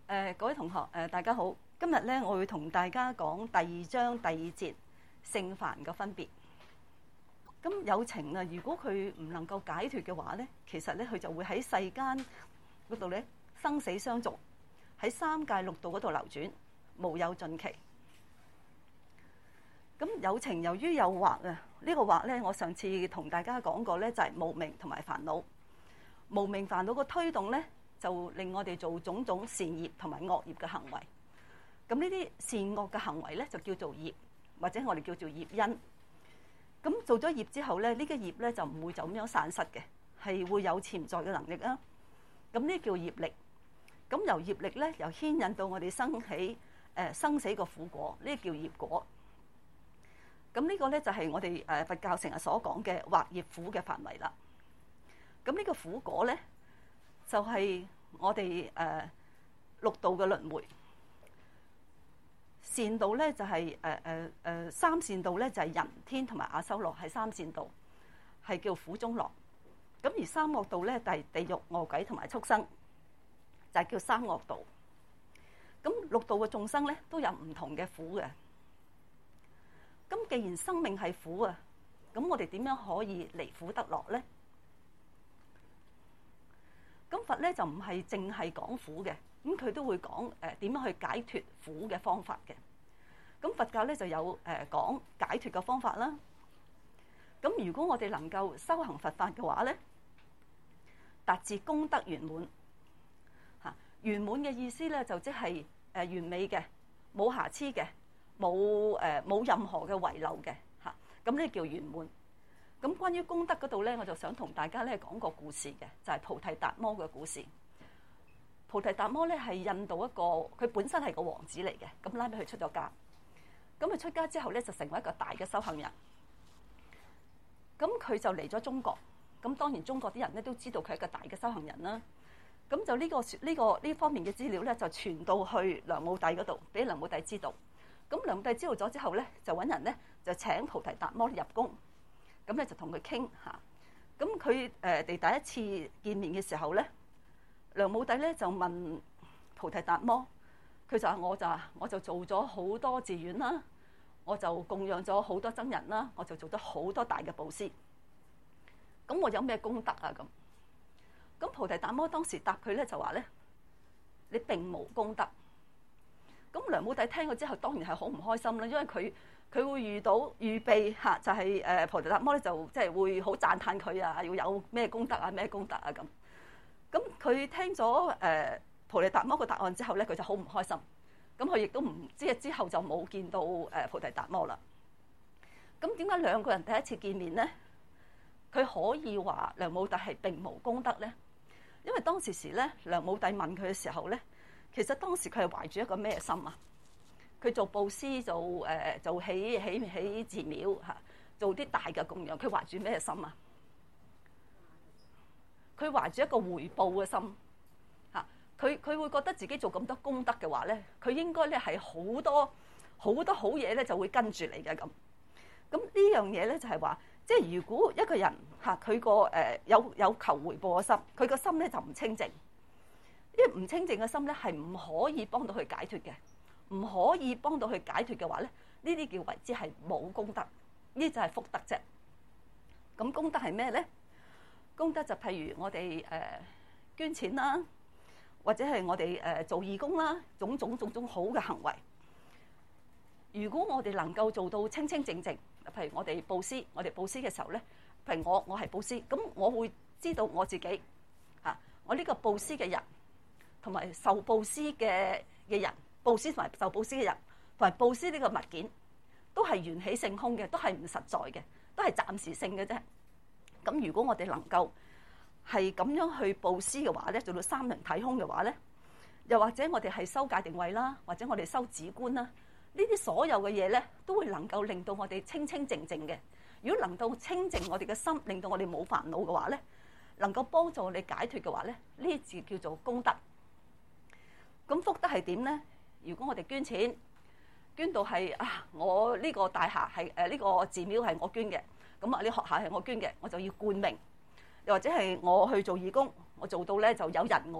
各位同學，大家好。今日咧，我會同大家講第二章第二節聖凡嘅分別。咁有情啊，如果佢唔能夠解脫嘅話咧，其實咧佢就會喺世間嗰度咧生死相續，喺三界六道嗰度流轉，無有盡期。咁有情由於有惑啊，呢個惑咧，我上次同大家講過咧，就係無明同埋煩惱。無明煩惱個推動咧，就令我哋做種種善業同埋惡業嘅行為。咁呢啲善惡嘅行為咧，就叫做業，或者我哋叫做業因。咁做咗業之後咧，呢個業咧就唔會就咁樣散失嘅，係會有潛在嘅能力啊。咁呢叫業力。咁由業力咧，又牽引到我哋生起生死個苦果，呢叫業果。咁呢個咧就係我哋佛教成日所講嘅惑業苦嘅範圍啦。咁呢個苦果咧，就係我哋六道嘅輪迴。善道咧就係三善道咧就係人天同埋阿修羅，係三善道，係叫苦中樂。咁而三惡道咧就係地獄、餓鬼同埋畜生，就係叫三惡道。咁六道嘅眾生咧都有唔同嘅苦嘅。咁既然生命係苦啊，咁我哋點樣可以離苦得樂咧？咁佛咧就唔係淨係講苦嘅，咁佢都會講點樣去解脫苦嘅方法嘅。咁佛教咧就有講解脫嘅方法啦。咁如果我哋能夠修行佛法嘅話咧，達至功德圓滿嚇。圓滿嘅意思咧就即係完美嘅，冇瑕疵嘅，冇任何嘅遺漏嘅嚇。咁呢叫圓滿。咁關於功德嗰度咧，我就想同大家咧講個故事嘅，就係菩提達摩嘅故事。菩提達摩咧係印度一個，佢本身係個王子嚟嘅，咁拉尾佢出咗家。咁佢出家之後咧，就成為一個大嘅修行人。咁佢就嚟咗中國，咁當然中國啲人咧都知道佢係一個大嘅修行人啦。咁就呢方面嘅資料咧，就傳到去梁武帝嗰度，俾梁武帝知道。咁梁武帝知道咗之後咧，就揾人咧就請菩提達摩入宮。咁咧就同佢傾嚇，咁佢哋第一次見面嘅時候咧，梁武帝咧就問菩提達摩，佢就話我就做咗好多寺院啦，我就供養咗好多僧人啦，我就做咗好多大嘅布施，咁我有咩功德啊？咁菩提達摩當時答佢咧就話咧，你並無功德。咁梁武帝聽咗之後當然係好唔開心啦，因為佢會預備嚇，就係菩提達摩咧就即係會好讚歎佢啊，要有咩功德啊，咩功德啊咁。咁佢聽咗菩提達摩個答案之後咧，佢就好唔開心。咁佢亦都唔知之後就冇見到菩提達摩啦。咁點解兩個人第一次見面咧，佢可以話梁武帝係並無功德咧？因為當時咧，梁武帝問佢嘅時候咧，其實當時佢係懷住一個咩心啊？佢做布施做起寺廟嚇，做啲大嘅供養。佢懷住咩心啊？佢懷住一個回報嘅心嚇。佢會覺得自己做咁多功德嘅話咧，佢應該咧係好多好嘢咧就會跟住你嘅咁。咁呢樣嘢咧就係話，即係如果一個人嚇佢個有求回報嘅心，佢個心咧就唔清淨。因為唔清淨嘅心咧係唔可以幫到佢解脫嘅。唔可以幫到佢解脫嘅話咧，呢啲叫為之係冇功德，呢就係福德啫。咁功德係咩咧？功德就譬如我哋捐錢啦，或者係我哋做義工啦，種種好嘅行為。如果我哋能夠做到清清淨淨，譬如我哋布施嘅時候咧，譬如我係布施，咁我會知道我自己嚇，我呢個布施嘅人同埋受布施嘅人。布施同埋受布施嘅人，同埋布施呢個物件，都係緣起性空嘅，都係唔實在嘅，都係暫時性嘅啫。咁如果我哋能夠係咁樣去布施嘅話咧，做到三輪體空嘅話咧，又或者我哋係修戒定慧啦，或者我哋修止觀啦，呢啲所有嘅嘢咧，都會能夠令到我哋清清淨淨嘅。如果能夠清淨我哋嘅心，令到我哋冇煩惱嘅話咧，能夠幫助你解脫嘅話咧，呢字叫做功德。咁福德係點咧？如果我哋捐錢，捐到係我呢個大廈係呢個寺廟係我捐嘅，咁呢學校係我捐嘅，我就要冠名。又或者係我去做義工，我做到咧就有人我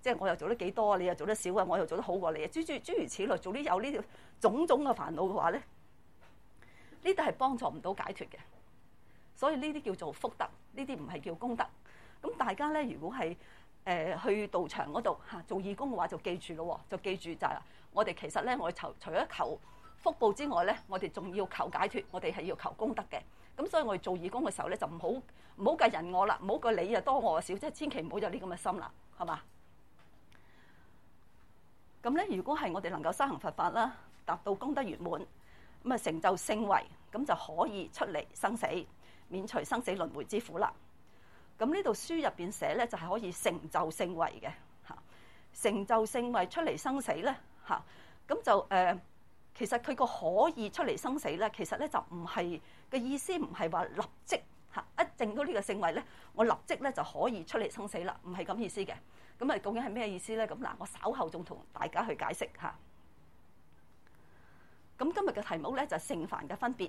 即係我又做得幾多，你又做得少啊，我又做得好過你啊，諸如此類，做啲有呢條種種嘅煩惱嘅話咧，呢啲係幫助唔到解脫嘅。所以呢啲叫做福德，呢啲唔係叫功德。咁大家咧，如果係去道場嗰度做義工嘅話，就記住咯，就記住就係我哋其實咧，我哋除咗求福報之外咧，我哋仲要求解脫，我哋係要求功德嘅。咁所以我哋做義工嘅時候咧，就唔好計人我啦，唔好計你啊多我啊少，即係千祈唔好有呢咁嘅心啦，係嘛？咁咧，如果係我哋能夠修行佛法啦，達到功德圓滿，咁啊成就聖位，咁就可以出嚟生死，免除生死輪迴之苦啦。咁呢度書入邊寫咧，就係可以成就聖位嘅嚇，成就聖位出嚟生死咧嚇，咁就其實佢個可以出嚟生死咧，其實咧就唔係嘅意思，唔係話立即嚇一證到呢個聖位咧，我立即咧就可以出嚟生死啦，唔係咁意思嘅。咁啊，究竟係咩意思咧？咁嗱，我稍後仲同大家去解釋嚇。咁今日嘅題目咧就係聖梵嘅分別。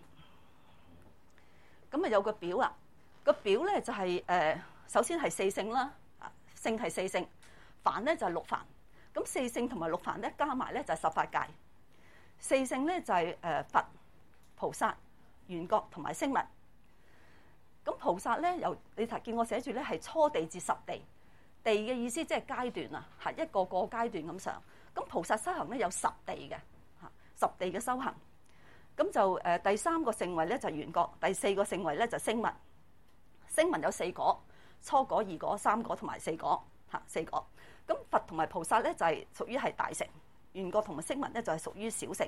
咁啊有個表啊，個表咧就係首先係四聖啦，聖係四聖，梵咧就係六梵。咁四聖同埋六梵咧加埋咧就係18界。四聖咧就係佛、菩薩、緣覺同埋聲聞。咁菩薩咧由你睇見我寫住咧係初地至十地。地嘅意思即係階段啊，係一個個階段咁上。咁菩薩修行咧有10地嘅嚇，10地嘅修行。咁就第3個聖位咧就係緣覺，第4個聖位咧就聲聞。聲聞有4果，初果、二果、三果同埋4果嚇，4果。咁佛同埋菩薩咧就係屬於係大乘，緣覺同埋聲聞咧就係屬於小乘。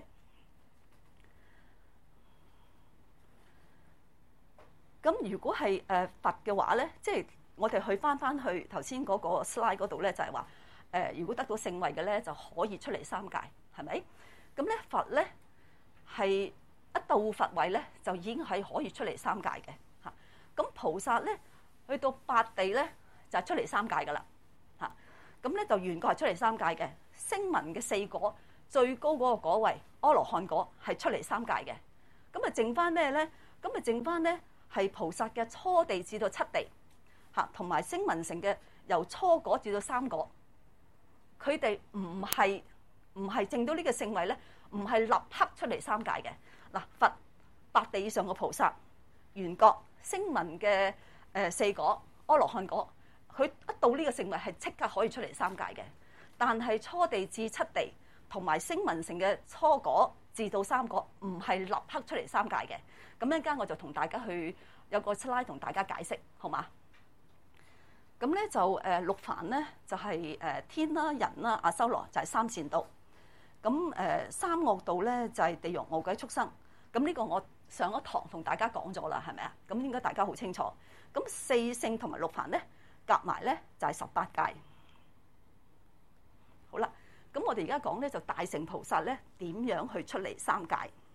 咁如果係佛嘅話咧，即係我哋去翻去頭先嗰個 slide 嗰度咧，就係話如果得到聖位嘅咧，就可以出嚟三界，係咪？咁咧佛咧係一到佛位咧，就已經係可以出嚟三界嘅嚇。咁菩薩咧去到8地咧，就係出嚟三界噶啦嚇。咁咧就緣覺係出嚟三界嘅，聲聞嘅4果最高嗰個果位阿羅漢果係出嚟三界嘅。咁啊剩翻咩咧？咁啊剩翻咧係菩薩嘅初地至到7地。同埋聲聞乘嘅由初果至到3果，佢哋唔係證到呢個聖位咧，唔係立刻出嚟三界嘅。嗱，佛8地以上嘅菩薩，緣覺聲聞嘅4果阿羅漢果，佢一到呢個聖位係即刻可以出嚟三界嘅。但係初地至7地同埋聲聞乘嘅初果至到3果，唔係立刻出嚟三界嘅。咁一陣間我就同大家去有個 slide 同大家解釋，好嗎？咁咧就六梵咧就係天啦、人啦、阿修羅就係三善道。咁三惡道咧就係地獄、餓鬼、畜生。咁呢個我上一堂同大家講咗啦，係咪啊？咁應該大家好清楚。咁四聖同埋六梵咧夾埋咧就係18界。好啦，咁我哋而家講咧就大乘菩薩咧點樣去出嚟三界。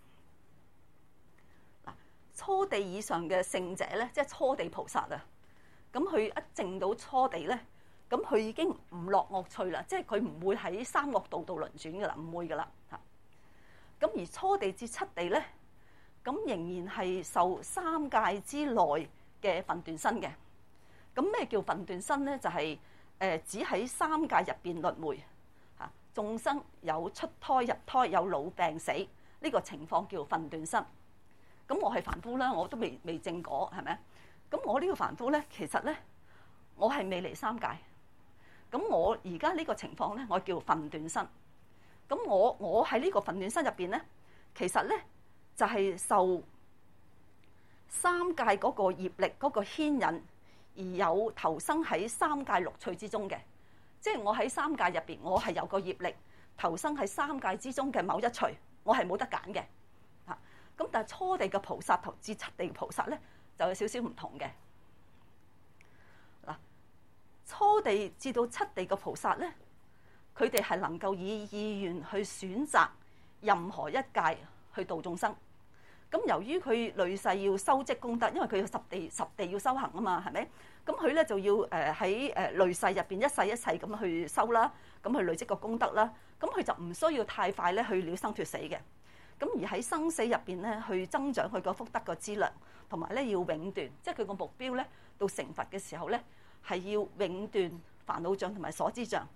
嗱，初地以上嘅聖者咧，即係初地菩薩啊。咁佢一證到初地咧，咁佢已經唔落惡趣啦，即係佢唔會喺三惡道度輪轉噶啦，唔會噶啦嚇。咁而初地至7地咧，咁仍然係受三界之內嘅分段身嘅。咁咩叫分段身咧？就係只喺三界入邊輪迴嚇，眾生有出胎入胎，有老病死呢個情況叫分段身。咁我係凡夫啦，我都未證果，係咪啊？咁我呢個凡夫咧，其實咧，我係未嚟三界。咁我而家呢個情況咧，我叫分段身。咁我喺呢個分段身入邊咧，其實咧就係受三界嗰個業力嗰個牽引，而有投生喺三界六趣之中嘅。即係我喺三界入邊，我係有個業力投生喺三界之中嘅某一趣，我係冇得揀嘅。嚇！咁但係初地嘅菩薩同至7地嘅菩薩咧，就有少少唔同嘅。嗱，初地至到7地嘅菩薩咧，佢哋係能夠以意願去選擇任何一界去度眾生。咁由於佢累世要修積功德，因為佢要十地要修行啊嘛，係咪？咁佢咧就要喺累世入邊一世一世咁去修啦，咁去累積個功德啦。咁佢就唔需要太快咧去了生脫死嘅。咁而喺生死入邊咧，去增長佢個福德個資糧，同埋咧要永斷，即係佢個目標咧，到成佛嘅時候咧，係要永斷煩惱障同埋所知障，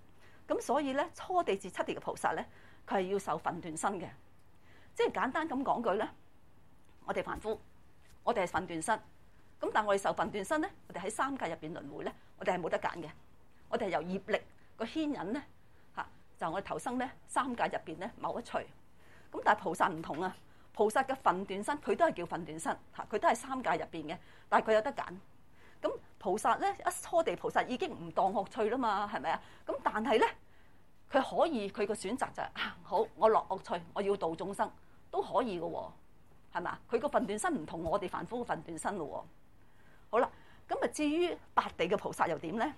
咁所以咧，初地至七地嘅菩薩咧，佢係要受分段身嘅。即係簡單咁講句咧，我哋凡夫，我哋係分段身。咁但係我哋受分段身咧，我哋喺三界入邊輪迴咧，我哋係冇得揀嘅。我哋係由業力個牽引咧嚇，就我哋投生咧三界入邊咧某一趣。咁但係菩薩唔同啊，菩薩嘅分段身佢都係叫分段身嚇，佢都係三界入邊嘅，但係佢有得揀。咁菩薩咧，一初地菩薩已經唔當惡趣啦嘛，係咪啊？咁但係咧，佢可以佢個選擇就係好，我落惡趣，我要度眾生都可以嘅喎，係咪啊？佢個分段身唔同我哋凡夫嘅分段身咯喎。好啦，咁啊至於八地嘅菩薩又點咧？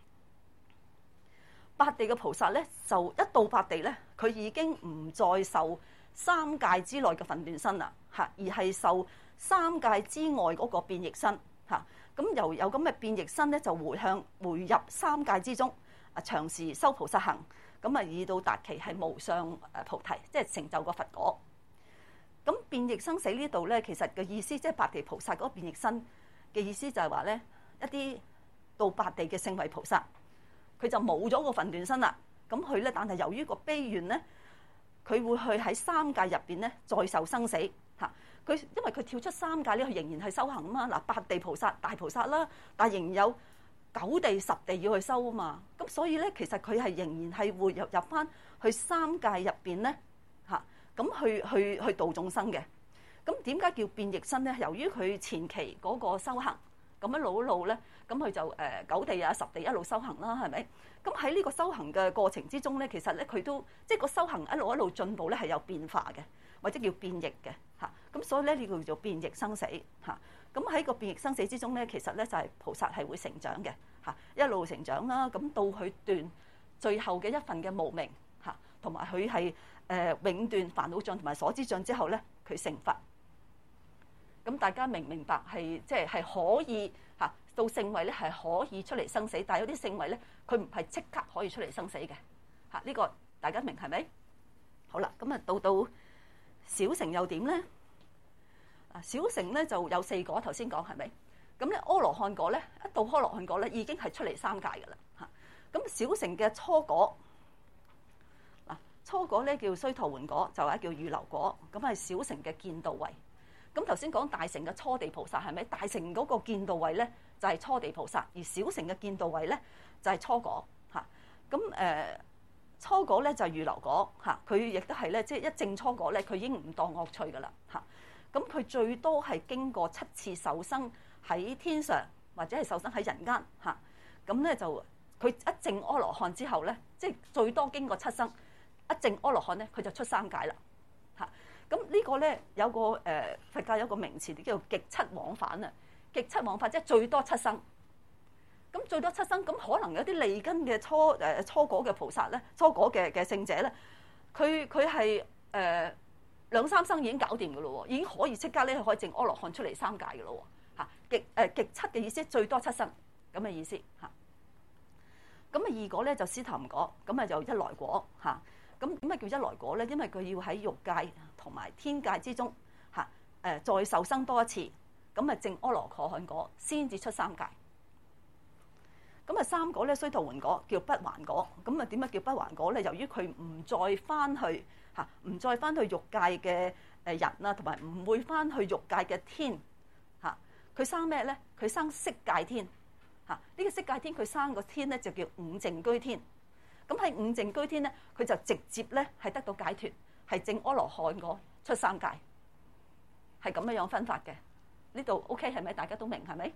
八地嘅菩薩咧，就一到八地咧，佢已經唔再受三界之內嘅分段身啦，嚇，而係受三界之外嗰個變異身嚇。咁由有咁嘅變異身咧，就回入三界之中，啊長時修菩薩行，咁啊以到達期係無上菩提，即係成就個佛果。咁變異生死呢度咧，其實嘅意思即係八地菩薩嗰個變異身嘅意思就係話咧，一啲到八地嘅聖位菩薩，佢就冇咗個分段身啦。咁佢咧，但係由於個悲願咧，佢會去喺三界入邊咧再受生死嚇。佢因為佢跳出三界咧，佢仍然係修行啊嘛。嗱，八地菩薩大菩薩啦，但係仍然有九地十地要去修啊嘛。咁所以咧，其實佢係仍然係會入翻去三界入邊咧嚇，咁去度眾生嘅。咁點解叫變異身咧？由於佢前期嗰個修行咁一路咧，咁佢就九地啊十地一路修行啦，係咪？咁喺呢個修行嘅過程之中咧，其實咧佢都即係個修行一路進步咧，係有變化嘅，或者叫變異嘅嚇。咁所以咧呢個叫做變異生死嚇。咁喺個變異生死之中咧，其實咧就係菩薩係會成長嘅嚇，一路成長啦。咁到佢斷最後嘅一份嘅無明嚇，同埋佢係永斷煩惱障同埋所知障之後咧，佢成佛。咁大家明唔明白係即係可以嚇到聖位咧係可以出嚟生死，但係有啲聖位咧佢唔係即刻可以出嚟生死嘅嚇。呢個大家明係咪？好啦，咁啊到小乘又點咧？啊，小乘咧就有四果，頭先講係咪？咁咧阿羅漢果咧，一到阿羅漢果咧已經係出嚟三界㗎啦嚇。咁小乘嘅初果嗱，初果咧叫須陀洹果，就係叫預流果，咁係小乘嘅見道位。咁頭先講大乘嘅初地菩薩係咪？大乘嗰個見道位咧就係初地菩薩，而小乘嘅見道位咧就係初果嚇。咁初果咧就係預流果嚇，佢亦都係咧即係一證初果咧，佢已經唔當惡趣噶啦嚇。咁佢最多係經過7次受生喺天上，或者係受生喺人間嚇。咁咧就佢一證阿羅漢之後咧，即係最多經過7生，一證阿羅漢咧，佢就出三界啦嚇。咁呢個咧有個佛教有個名詞叫做極七往返啊！極七往返即係最多7生。咁最多7生，咁可能有啲利根嘅初果嘅菩薩咧，初果嘅聖者咧，佢係2、3生已經搞掂嘅咯喎，已經可以即刻咧可以證阿羅漢出嚟三界嘅咯喎嚇。極七嘅意思最多7生咁嘅意思嚇。咁啊二果咧就斯壇果，咁啊就一來果嚇。咁點解叫一來果咧？因為佢要喺欲界同埋天界之中嚇再受生多一次，咁啊證阿羅漢果先至出三界。咁啊三果咧須陀洹果叫不還果，咁啊點解叫不還果咧？由於佢唔再翻去嚇，唔再翻去欲界嘅人啦，同埋唔會翻去欲界嘅天嚇，佢生咩咧？佢生色界天嚇。呢個色界天佢生個天咧就叫五淨居天。咁喺五淨居天咧，佢就直接咧係得到解脫，係證阿羅漢果出三界，係咁樣分法嘅。呢度 OK 係咪？大家都明係咪？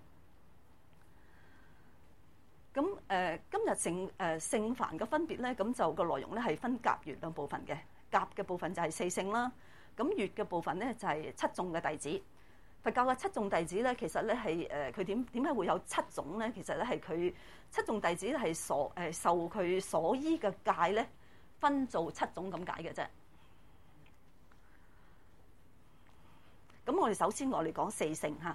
咁今日聖凡嘅分別咧，咁就個內容咧係分甲乙兩部分嘅。甲嘅部分就係四聖啦，咁乙嘅部分咧就係七眾嘅弟子。佛教嘅七眾弟子咧，其實咧係佢點解會有七種咧？其實咧係佢七眾弟子係受佢所依嘅戒咧，分做7種咁解嘅啫。咁我哋首先我哋講四聖嚇，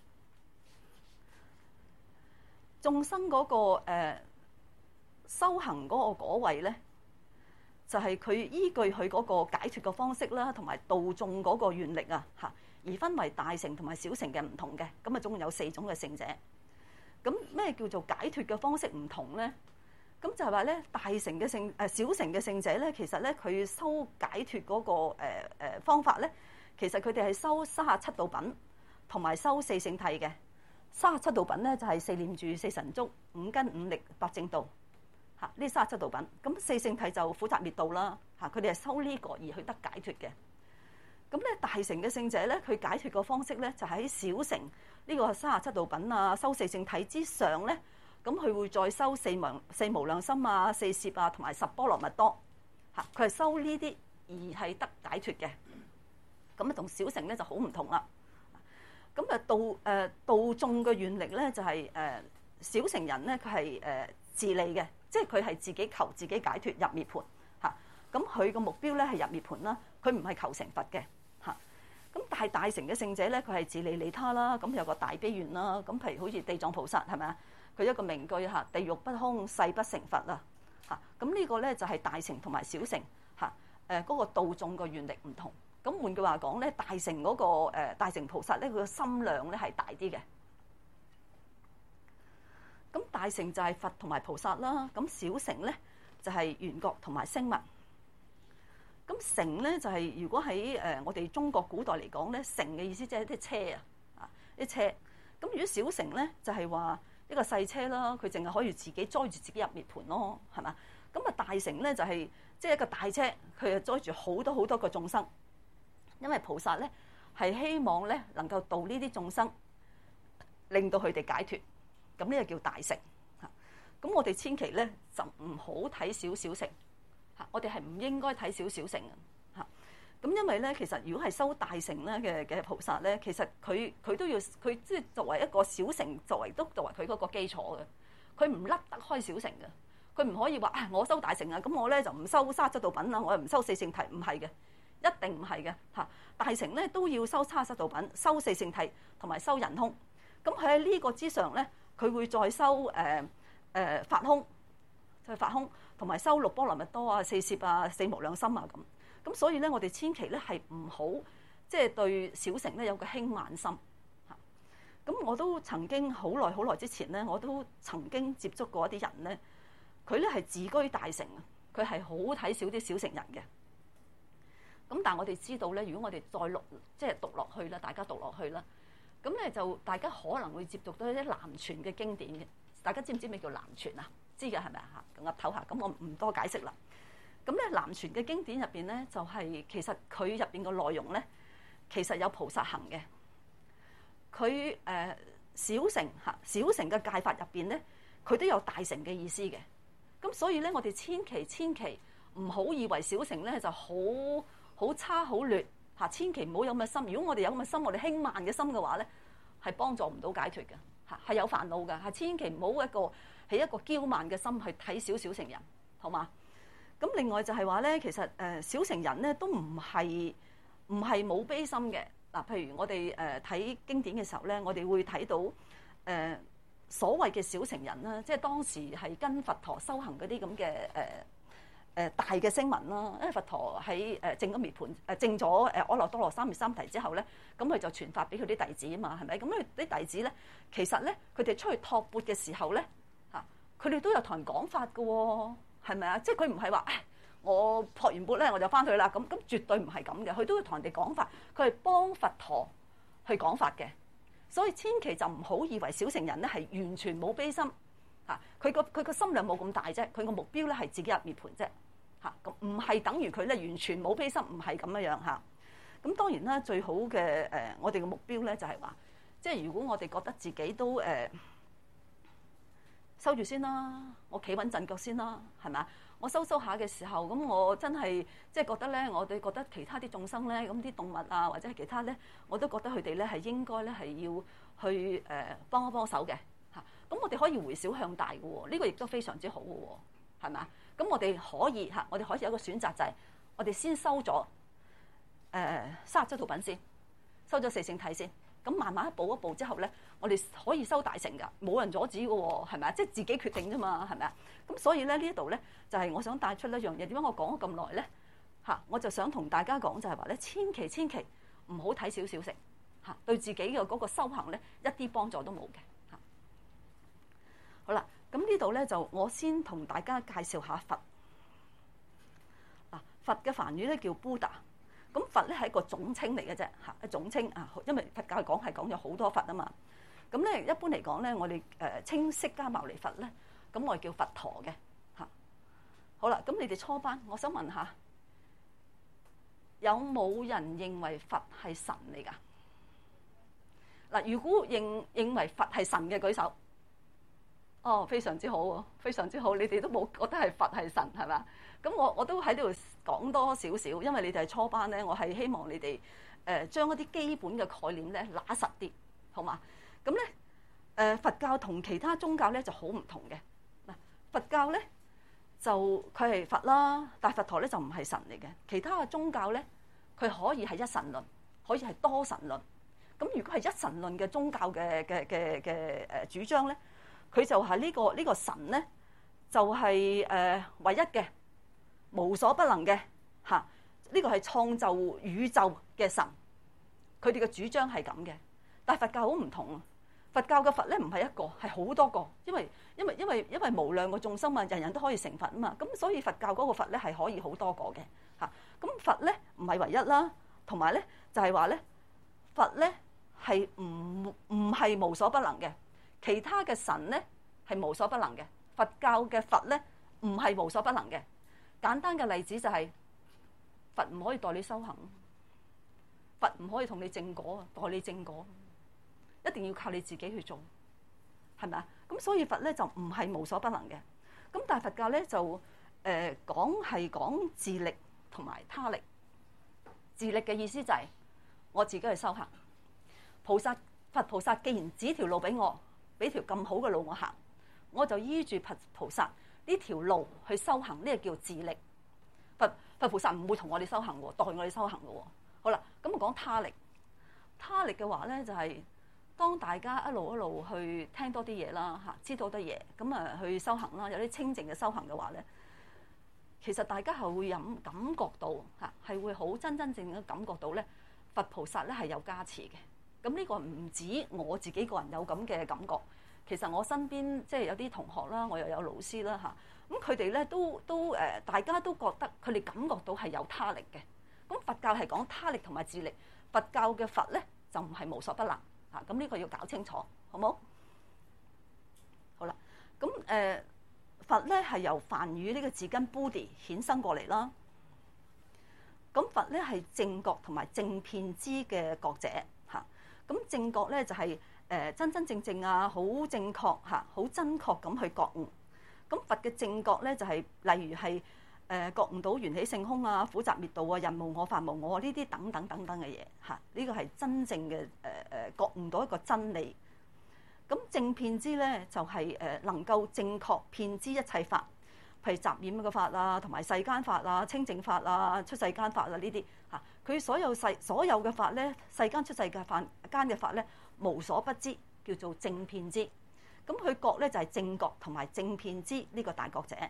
眾生嗰個修行嗰個果位咧，就係佢依據佢嗰個解脫嘅方式啦，同埋度眾嗰個願力啊嚇，而分為大乘同埋小乘嘅唔同嘅。咁啊總共有4種嘅聖者。咁咩叫做解脫嘅方式唔同咧？ 咁就係話咧，大乘嘅小乘嘅聖者咧，其實咧佢修解脫嗰個方法咧，其實佢哋係修37道品同埋修四聖諦嘅。37道品咧就係四念住、四神足、五根五力、八正道嚇，呢37道品。咁四聖諦就苦集滅道啦嚇，佢哋係修呢個而去得解脫嘅。咁咧大乘嘅聖者咧，佢解脫個方式咧就喺小乘呢個37道品啊，修四聖諦之上咧。咁佢會再修四無量心啊、四攝啊，同埋十波羅蜜多嚇。佢係修呢啲而係得解脫嘅。咁啊，同小乘咧就好唔同啦。咁啊，度眾嘅願力咧就係小乘人咧，佢係自利嘅，即係佢係自己求自己解脫入涅槃嚇。咁佢個目標咧係入涅槃啦，佢唔係求成佛嘅嚇。咁但係大乘嘅聖者咧，佢係自利利他啦。咁有個大悲願啦。咁譬如好似地藏菩薩係咪啊？佢一個名句嚇，地獄不空，誓不成佛啦嚇。咁呢個咧就係大乘同埋小乘嚇。嗰個度眾個願力唔同。咁換句話講咧，大乘嗰個大乘菩薩咧，佢個心量咧係大啲嘅。咁大乘就係佛同埋菩薩啦。咁小乘咧就係緣覺同埋聲聞。咁乘咧就係如果喺我哋中國古代嚟講咧，乘嘅意思即係啲車啊，啲車。咁如果小乘咧就係話一個細車啦，佢淨係可以自己載住自己入涅槃咯，係嘛？咁啊大乘咧就係即係一個大車，佢就載住好多好多個眾生。因為菩薩咧係希望咧能夠度呢啲眾生，令到佢哋解脫。咁呢個叫大乘嚇。咁我哋千祈咧就唔好睇小小乘嚇，我哋係唔應該睇小小乘嚇。咁因為咧，其實如果係修大乘咧嘅菩薩咧，其實佢都要佢即係作為一個小乘，作為佢嗰個基礎嘅，佢唔甩得開小乘嘅，佢唔可以話我修大乘啊，咁我咧就唔修37道品啦，我又唔修四聖諦，唔係嘅，一定唔係嘅嚇。大乘咧都要修37道品、修四聖諦同埋修人空。咁佢喺呢個之上咧，佢會再修法空，就係法空，同埋修六波羅蜜多啊、四攝啊、四無量心啊咁。咁所以咧，我哋千祈咧係唔好即係對小乘咧有個輕慢心嚇。咁我都曾經好耐之前咧，我都曾經接觸過一啲人咧，佢咧係自居大乘，佢係好睇少啲小乘人嘅。咁但係我哋知道咧，如果我哋再讀落去啦，大家讀落去啦，咁咧就大家可能會接觸到一啲南傳嘅經典嘅。大家知唔知咩叫南傳啊？知嘅係咪啊？嚇，岌頭下，咁我唔多解釋啦。咁咧南傳嘅經典入邊咧，就係其實佢入邊個內容咧，其實有菩薩行嘅。佢小乘嘅戒法入邊咧，佢都有大乘嘅意思嘅。咁所以咧，我哋千祈唔好以為小乘咧就好差好劣嚇，千祈唔好有咁嘅心。如果我哋有咁嘅心，我哋輕慢嘅心嘅話咧，係幫助唔到解脫嘅嚇，係有煩惱嘅嚇。千祈唔好起一個驕慢嘅心去睇小乘人，好嘛？咁另外就係話咧，其實小乘人咧都唔係冇悲心嘅嗱。譬如我哋睇經典嘅時候咧，我哋會睇到所謂嘅小乘人啦，即係當時係跟佛陀修行嗰啲咁嘅大嘅聲聞啦。因為佛陀喺證咗涅槃證咗阿耨多羅三藐三菩提之後咧，咁佢就傳法俾佢啲弟子啊嘛，係咪？咁佢啲弟子咧，其實咧佢哋出去托缽嘅時候咧嚇，佢哋都有同人講法㗎喎。係咪啊？即係佢唔係話我撲完缽咧我就翻去啦，咁絕對唔係咁嘅。佢都要同人哋講法，佢係幫佛陀去講法嘅。所以千祈就唔好以為小乘人咧係完全冇悲心嚇，佢個心量冇咁大啫，佢個目標咧係自己入涅槃啫嚇，咁唔係等於佢咧完全冇悲心，唔係咁樣樣嚇。咁當然啦，最好嘅我哋嘅目標咧就係話，即係如果我哋覺得自己都收住先啦，我企穩陣腳先啦，係咪啊？我收下嘅時候，咁我真係即係覺得咧，我哋覺得其他啲眾生咧，咁啲動物啊或者係其他咧，我都覺得佢哋咧係應該咧係要去幫一幫手嘅嚇。咁我哋可以回小向大嘅喎，呢個亦都非常之好嘅喎，係咪啊？咁我哋可以嚇，我哋可以有一個選擇就係我哋先收咗37道品先，收咗四聖諦先。咁慢慢一步一步之後咧，我哋可以修大乘㗎，冇人阻止嘅喎，係咪啊？即係自己決定啫嘛，係咪啊？咁所以咧呢一度咧就係我想帶出一樣嘢。點解我講咗咁耐咧？嚇，我就想同大家講就係話咧，千祈唔好睇小乘嚇，對自己嘅嗰個修行咧一啲幫助都冇嘅嚇。好啦， 咁呢度咧就我先同大家介紹下佛。嗱，佛嘅梵語咧叫 Buddha。咁佛咧係一個總稱嚟嘅啫，嚇，一總稱啊，因為佛教係講咗好多佛啊嘛。咁咧一般嚟講咧，我哋稱釋迦牟尼佛咧，咁我哋叫佛陀嘅嚇。好啦，咁你哋初班，我想問下，有冇人認為佛係神嚟㗎？嗱，如果認為佛係神嘅舉手。哦，非常之好喎，非常之好。你哋都冇覺得係佛係神係嘛？咁我都喺度講多少少，因為你哋係初班咧，我係希望你哋將一啲基本嘅概念咧揦實啲，好嘛？咁咧佛教同其他宗教咧就好唔同嘅。嗱，佛教咧就佢係佛啦，但係佛陀咧就唔係神嚟嘅。其他嘅宗教咧，佢可以係一神論，可以係多神論。咁如果係一神論嘅宗教嘅主張咧，佢就係呢個神咧，就係唯一嘅，無所不能嘅嚇。呢個係創造宇宙嘅神，佢哋嘅主張係咁嘅。但係佛教好唔同啊！佛教嘅佛咧唔係一個，係好多個，因為無量個眾生嘛，人人都可以成佛啊嘛。咁所以佛教嗰個佛咧係可以好多個嘅嚇。咁佛咧唔係唯一啦，同埋咧就係話咧佛咧係唔係無所不能嘅。其他嘅神咧係無所不能嘅，佛教嘅佛咧唔係無所不能嘅。簡單嘅例子就係佛唔可以代你修行，佛唔可以同你證果啊，代你證果，一定要靠你自己去做，係咪啊？咁所以佛咧就唔係無所不能嘅。咁但係佛教咧就講自力同埋他力。自力嘅意思就係我自己去修行。佛菩薩既然指條路俾我，俾條咁好嘅路我行，我就依住佛菩薩呢條路去修行，呢個叫自力。佛菩薩唔會同我哋修行喎，代我哋修行嘅喎。好啦，咁我講他力。他力嘅話咧，就係當大家一路去聽多啲嘢啦，嚇，知道多啲嘢，咁啊去修行啦，有啲清靜嘅修行嘅話咧，其實大家係會感覺到嚇，係會好真正嘅感覺到咧，佛菩薩咧係有加持嘅。咁呢個唔止我自己個人有咁嘅感覺，其實我身邊即係有啲同學啦，我又有老師啦嚇，咁佢哋咧都大家都覺得佢哋感覺到係有他力嘅。咁佛教係講他力同埋自力，佛教嘅佛咧就唔係無所不能嚇，咁呢個要搞清楚，好冇？好啦，咁佛咧係由梵語呢個字根 Buddhi 衍生過嚟啦。咁佛咧係正覺同埋正遍知嘅覺者嚇。咁正覺咧就係真正啊，好正確嚇，好真確咁去覺悟。咁佛嘅正覺咧就係例如係覺悟到緣起性空啊、苦集滅道啊、人無我法無我呢啲等等嘅嘢嚇。呢個係真正嘅覺悟到一個真理。咁正遍知咧就係能夠正確遍知一切法，譬如雜染嘅法啊，同埋世間法啊、清淨法啊、出世間法啊呢啲嚇。佢所有嘅法咧，世間出世嘅法間嘅法咧，無所不知，叫做正遍知。咁佢覺咧就係正覺同埋正遍知呢個大覺者。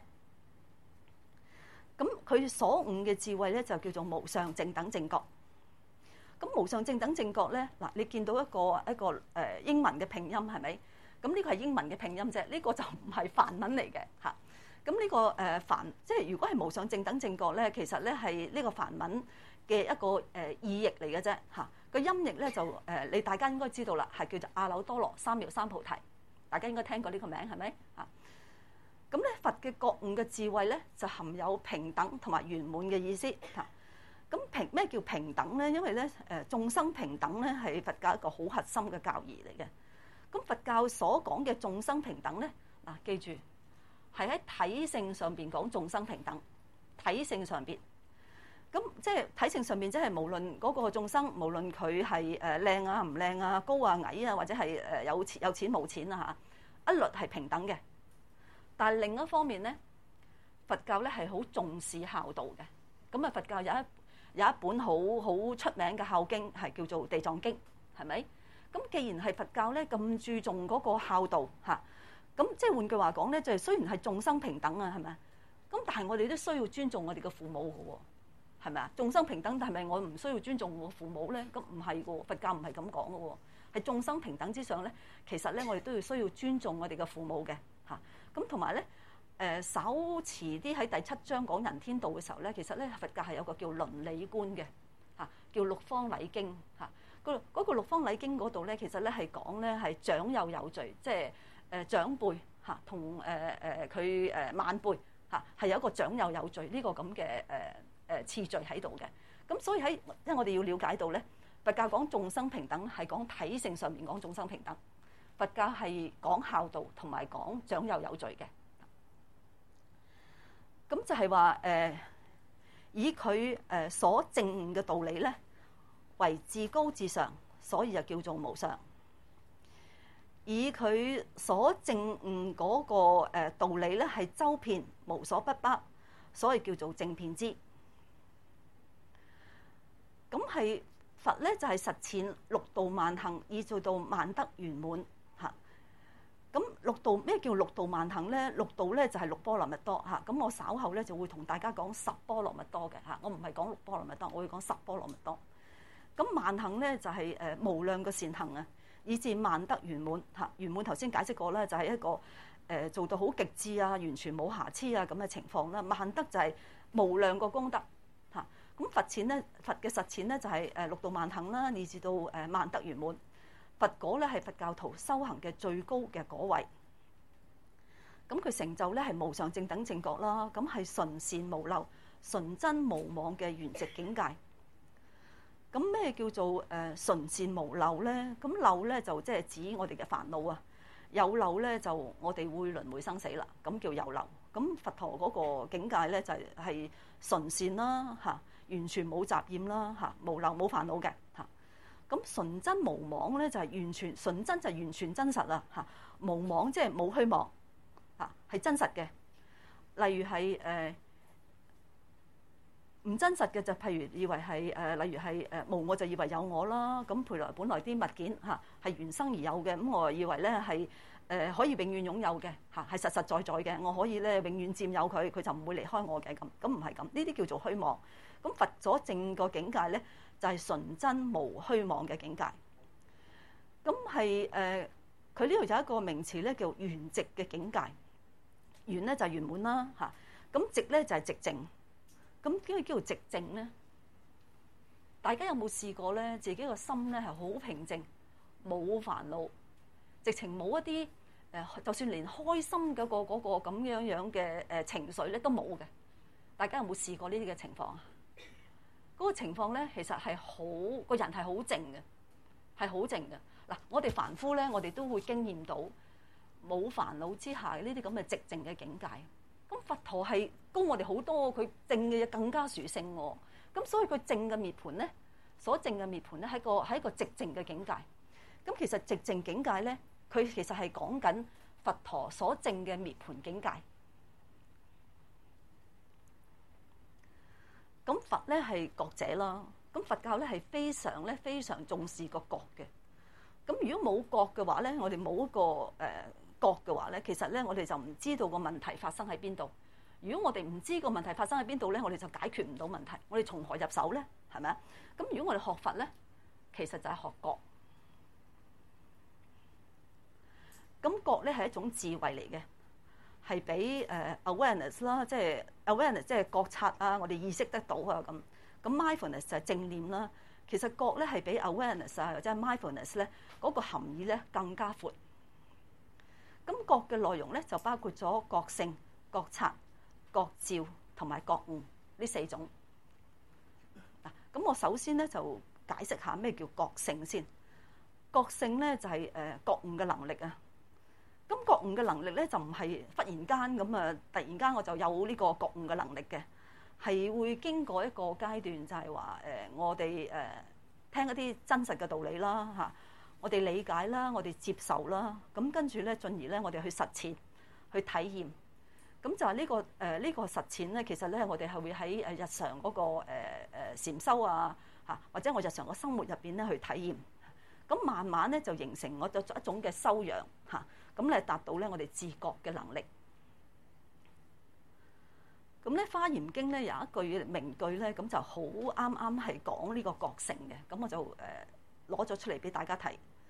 咁佢所悟嘅智慧咧就叫做無上正等正覺。咁無上正等正覺咧，嗱你見到一個英文嘅拼音係咪？咁呢個係英文嘅拼音啫，呢個就唔係梵文嚟嘅嚇。咁呢個即係如果係無上正等正覺咧，其實咧係呢個梵文嘅一個意譯嚟嘅啫嚇。個音譯咧就你大家應該知道啦，係叫做阿耨多羅三藐三菩提。大家應該聽過呢個名係咪嚇？咁咧佛嘅覺悟嘅智慧咧就含有平等同埋圓滿嘅意思嚇。咁咩叫平等咧？因為咧眾生平等咧係佛教一個好核心嘅教義嚟嘅。咁佛教所講嘅眾生平等咧，嗱記住係喺體性上邊講眾生平等，體性上邊。咁即係體性上面，即係無論嗰個眾生，無論佢係靚啊唔靚啊、高啊矮啊，或者係有錢冇錢啊嚇，一律係平等嘅。但係另一方面咧，佛教咧係好重視孝道嘅。咁啊，佛教有一本好出名嘅孝經係叫做《地藏經》，係咪？咁既然係佛教咧咁注重嗰個孝道嚇，咁即係換句話講咧，就係雖然係眾生平等啊，係咪？咁但係我哋都需要尊重我哋嘅父母嘅喎。係咪啊？眾生平等，但係咪我唔需要尊重我父母咧？咁唔係嘅，佛教唔係咁講嘅喎。係眾生平等之上咧，其實咧我哋都要需要尊重我哋嘅父母嘅嚇。 咁同埋咧稍遲啲喺第7章講人天道嘅時候咧，其實咧佛教係有個叫倫理觀嘅嚇，叫六方禮經嚇。嗰個六方禮經嗰度咧，其實咧係講咧係長幼有序，即係長輩嚇同佢晚輩嚇係有一個長幼有序呢個咁嘅次序喺度嘅。咁所以因為我哋要了解到咧，佛教講眾生平等係講體性上面講眾生平等，佛教係講孝道同埋講長幼有序嘅。咁就係話以佢所證悟嘅道理咧為至高至上，所以就叫做無上。以佢所證悟嗰個道理咧係周遍無所不包，所以叫做正遍知。咁係佛咧就係實踐六度萬行，以做到萬德圓滿嚇。咁六度咩叫六度萬行咧？六度咧就係六波羅蜜多嚇。咁我稍後咧就會同大家講十波羅蜜多嘅嚇。我唔係講六波羅蜜多，我會講十波羅蜜多。咁萬行咧就係無量嘅善行啊，以至萬德圓滿嚇。圓滿頭先解釋過啦，就係一個做到好極致啊，完全冇瑕疵啊咁嘅情況啦。萬德就係無量個功德嚇。咁佛嘅實踐咧就係六度萬行啦，以至到萬德圓滿。佛果咧係佛教徒修行嘅最高嘅果位。咁佢成就咧係無上正等正覺啦。咁係純善無漏、純真無妄嘅圓寂境界。咁咩叫做純善無漏咧？咁漏咧就即係指我哋嘅煩惱啊。有漏咧就我哋會輪迴生死啦。咁叫有漏。咁佛陀嗰個境界咧就係純善啦嚇，完全冇雜染啦嚇，無漏冇煩惱嘅嚇。咁純真無妄咧就係完全純真，就係完全真實啦嚇。無妄即係冇虛妄嚇，係真實嘅。例如係唔真實嘅就譬如以為係例如係無我就以為有我啦。咁本來啲物件嚇係原生而有嘅，咁我以為咧係可以永遠擁有嘅嚇，係實實在在嘅，我可以咧永遠佔有佢，佢就唔會離開我嘅咁。咁唔係咁，呢啲叫做虛妄。咁佛所證個境界咧就係純真無虛妄嘅境界。咁係佢呢度有一個名詞咧叫圓寂嘅境界。圓咧就係圓滿啦嚇，咁寂咧就係寂靜。咁點解叫做寂靜咧？大家有冇試過咧？自己個心咧係好平靜，冇煩惱，直情冇一啲就算連開心嗰個咁樣嘅情緒咧都冇嘅。大家有冇試過呢啲嘅情況啊？嗰個情況咧，其實係個人係好靜嘅，係好靜嘅。嗱，我哋凡夫咧，我哋都會經驗到冇煩惱之下呢啲咁嘅寂靜嘅境界。咁佛陀係高我哋好多，佢證嘅嘢更加殊勝喎。咁所以佢證嘅涅槃咧，所證嘅涅槃咧係一個寂靜嘅境界。咁其實寂靜境界咧，佢其實係講緊佛陀所證嘅涅槃境界。咁佛咧係覺者啦，咁佛教咧係非常重視個覺嘅。咁如果冇覺嘅話咧，我哋冇一個覺嘅話咧，其實咧我哋就唔知道個問題發生喺邊度。如果我哋唔知個問題發生喺邊度咧，我哋就解決唔到問題。我哋從何入手咧？係咪啊？咁如果我哋學佛咧，其實就係學覺。咁覺咧係一種智慧嚟嘅。係俾awareness 啦，即係 awareness 即係覺察啊，我哋意識得到啊咁。咁 mindfulness 就係正念啦。其實覺咧係比 awareness 啊或者 mindfulness 咧嗰個含義咧更加闊。咁覺嘅內容咧就包括咗覺性、覺察、覺照同埋覺悟呢4種。嗱，咁我首先咧就解釋下咩叫覺性先。覺性咧就係覺悟嘅能力啊。咁覺悟嘅能力咧就唔係忽然間咁啊，突然間我就有呢個覺悟嘅能力嘅，係會經過一個階段，就係話我哋聽一啲真實嘅道理啦嚇，我哋理解啦，我哋接受啦，咁跟住咧進而咧我哋去實踐、去體驗。咁就係呢個實踐咧，其實咧我哋係會喺日常嗰個禪修啊嚇，或者我日常嘅生活入邊咧去體驗。咁慢慢咧就形成我一種嘅修養嚇。咁咧達到咧我哋自覺嘅能力。咁咧《華嚴經》咧有一句名句咧，咁就好啱係講呢個覺性嘅。咁我就攞咗出嚟俾大家睇。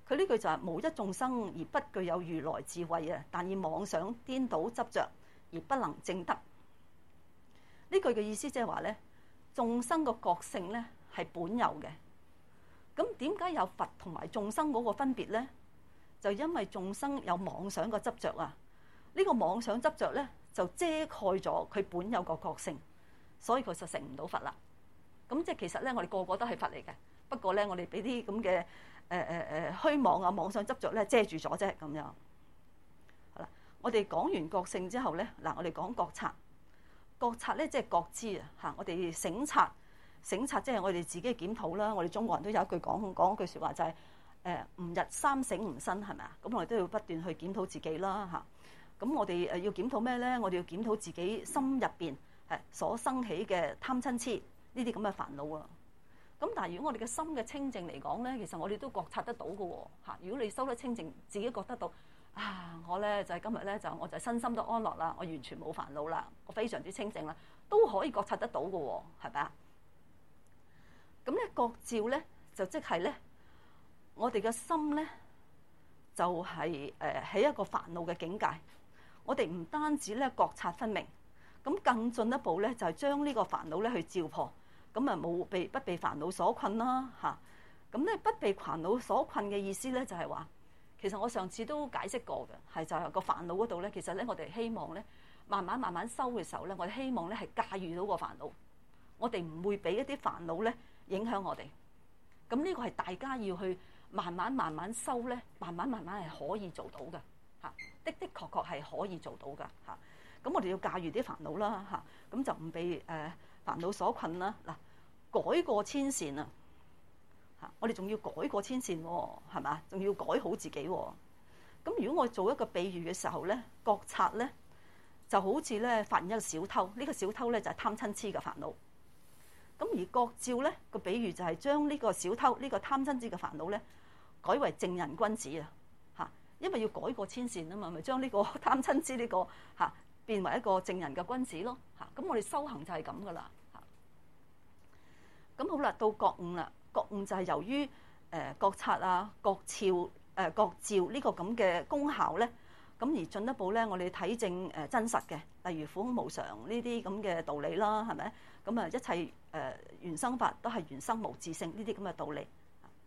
佢呢句就係無一眾生而不具有如來智慧啊，但以妄想顛倒執着而不能證得。呢句嘅意思即係話咧，眾生個覺性咧係本有嘅。咁點解有佛同埋眾生嗰個分別咧？就因為眾生有妄想個執着啊，呢個妄想執着咧就遮蓋咗佢本有個覺性，所以佢就成唔到佛啦。咁即係其實咧，我哋個個都係佛嚟嘅，不過咧我哋俾啲咁嘅虛妄啊、妄想執着咧遮住咗啫咁樣。好啦，我哋講完覺性之後咧，嗱我哋講覺察。覺察咧即係覺知啊嚇，我哋省察即係我哋自己嘅檢討啦。我哋中國人都有一句講一句説話就係吾日三省吾身，係咪啊？咁我哋都要不斷去檢討自己啦嚇。咁我哋要檢討咩咧？我哋要檢討自己心入邊係所生起嘅貪嗔痴呢啲咁嘅煩惱啊。咁但係如果我哋嘅心嘅清淨嚟講咧，其實我哋都覺察得到嘅喎嚇。如果你收得清淨，自己覺得到。我咧就係今日咧我就身心都安樂啦，我完全冇煩惱啦，我非常之清淨啦，都可以覺察得到嘅喎，係咪啊？咁咧覺照咧就即係咧，我哋嘅心咧就係喺一個煩惱嘅境界。我哋唔單止咧覺察分明，咁更進一步咧就係將呢個煩惱咧去照破，咁啊不被煩惱所困啦嚇。咁咧不被煩惱所困嘅意思咧就係話。其實我上次都解釋過嘅，係就係個煩惱嗰度咧。其實咧，我哋希望咧，慢慢收嘅時候咧，我哋希望咧係駕馭到個煩惱，我哋唔會俾一啲煩惱咧影響我哋。咁呢個係大家要去慢慢收咧，慢慢係可以做到嘅嚇，的確係可以做到嘅嚇。咁我哋要駕馭啲煩惱啦嚇，咁就唔被煩惱所困啦。嗱，改過遷善啊！我哋仲要改過遷善喎，係嘛？仲要改好自己喎。咁如果我做一個比喻嘅時候咧，覺察咧就好似咧發現一個小偷，呢個小偷咧就係貪嗔痴嘅煩惱。咁而覺照咧個比喻就係將呢個小偷呢個貪嗔痴嘅煩惱咧改為正人君子啊嚇，因為要改過遷善啊嘛，咪將呢個貪嗔痴呢個嚇變為一個正人嘅君子咯嚇。咁我哋修行就係咁噶啦嚇。咁好啦，到覺悟啦。覺悟就係由於覺察啊、覺照呢個咁嘅功效咧，咁而進一步咧，我哋體證真實嘅，例如苦空無常呢啲咁嘅道理啦，係咪？咁啊，一切緣生法都係緣生無自性呢啲咁嘅道理。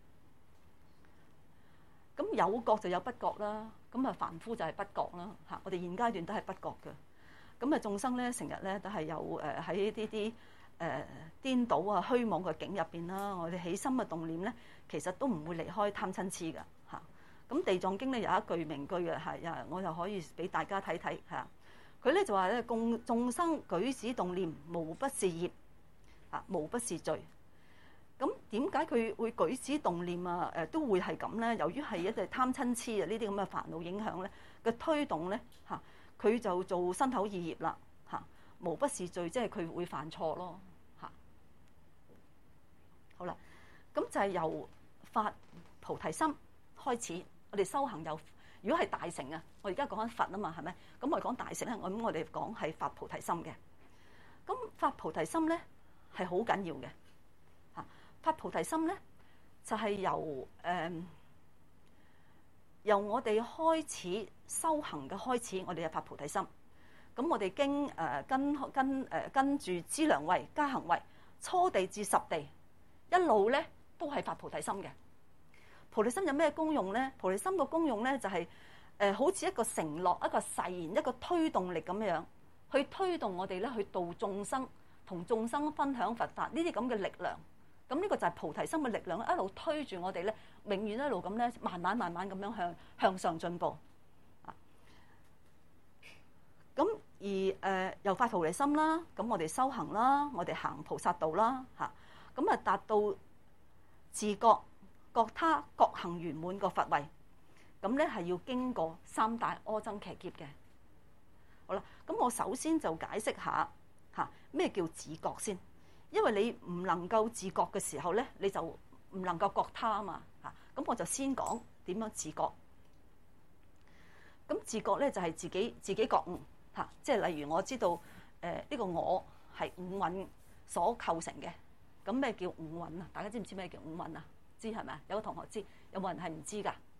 咁有覺就有不覺啦，咁啊凡夫就係不覺啦嚇。我哋現階段都係不覺嘅，咁啊眾生咧成日咧都係有喺呢啲顛倒啊、虛妄嘅境入邊啦，我哋起心嘅動念咧，其實都唔會離開貪嗔痴噶嚇。咁地藏經咧有一句名句嘅係我就可以俾大家睇睇嚇。佢咧就話咧，眾生舉止動念無不是業啊，無不是罪。咁點解佢會舉止動念啊？都會係咁咧？由於係一隻貪嗔痴啊呢啲咁嘅煩惱影響咧嘅推動咧嚇，佢就做身口意業啦嚇。無不是罪，即係佢會犯錯咯嚇。好啦，咁就係由發菩提心開始，我哋修行有。如果係大乘啊，我而家講緊佛啊嘛，係咪？咁我哋講大乘咧，我哋講係發菩提心嘅。咁發菩提心咧係好緊要嘅嚇。發菩提心咧就係由我哋開始修行嘅開始，我哋就發菩提心。咁我哋經跟住資糧位、加行位、初地至十地，一路咧都係發菩提心嘅。菩提心有咩功用咧？菩提心個功用咧就係好似一個承諾、一個誓言、一個推動力咁樣，去推動我哋咧去度眾生，同眾生分享佛法呢啲咁嘅力量。咁呢個就係菩提心嘅力量，一路推住我哋咧，永遠一路咁咧，慢慢咁樣向上進步。咁而又發菩提心啦，咁我哋修行啦，我哋行菩薩道啦嚇，咁啊達到自覺覺他覺行圓滿個佛位，咁咧係要經過三大阿僧祇劫嘅。好啦，咁我首先就解釋下嚇咩叫自覺先，因為你唔能夠自覺嘅時候咧，你就唔能夠覺他啊嘛嚇，咁我就先講點樣自覺。咁自覺咧就係自己覺悟。即係例如我知道呢個我係五蘊所構成嘅，咁咩叫五蘊啊？大家知唔知咩叫五蘊啊？知係咪啊？有個同學知，有冇人係唔知㗎？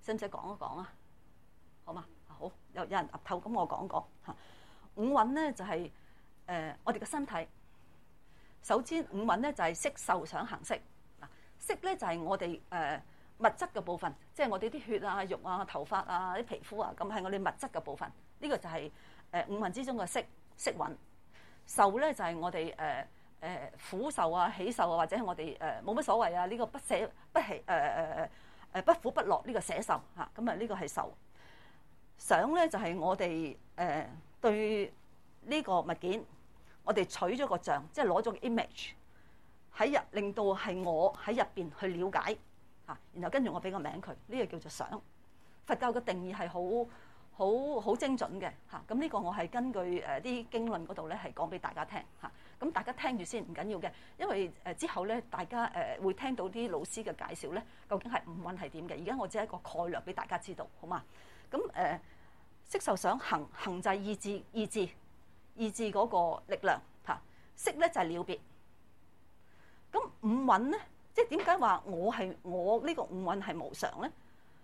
使唔使講一講啊？好嘛，好，有人岌頭，咁我講講嚇。五蘊咧就係我哋嘅身體。首先五蘊咧就係色受想行識。嗱，色咧就係我哋物質嘅部分，即係我哋啲血啊、肉啊、頭髮啊、啲皮膚啊，咁係我哋物質嘅部分。呢個就係五蘊之中嘅色蘊。受咧就係我哋苦受啊、喜受啊，或者係我哋冇乜所謂啊。呢個不捨不喜不苦不樂呢個捨受嚇，咁啊呢個係受。想咧就係我哋對呢個物件，我哋取咗個像，即係攞咗個 image 喺入，令到係我喺入邊去了解嚇，然後跟住我俾個名佢，呢個叫做想。佛教嘅定義係好精準嘅嚇，咁呢個我係根據啲經論嗰度咧係講俾大家聽嚇，咁大家聽住先唔緊要嘅，因為之後咧大家會聽到啲老師嘅介紹咧，究竟係五蘊係點嘅。而家我只係一個概略俾大家知道，好嘛？咁色受想行，行就係意志嗰個力量嚇，識咧就係了別。咁五蘊咧，即係點解話我呢個五蘊係無常咧？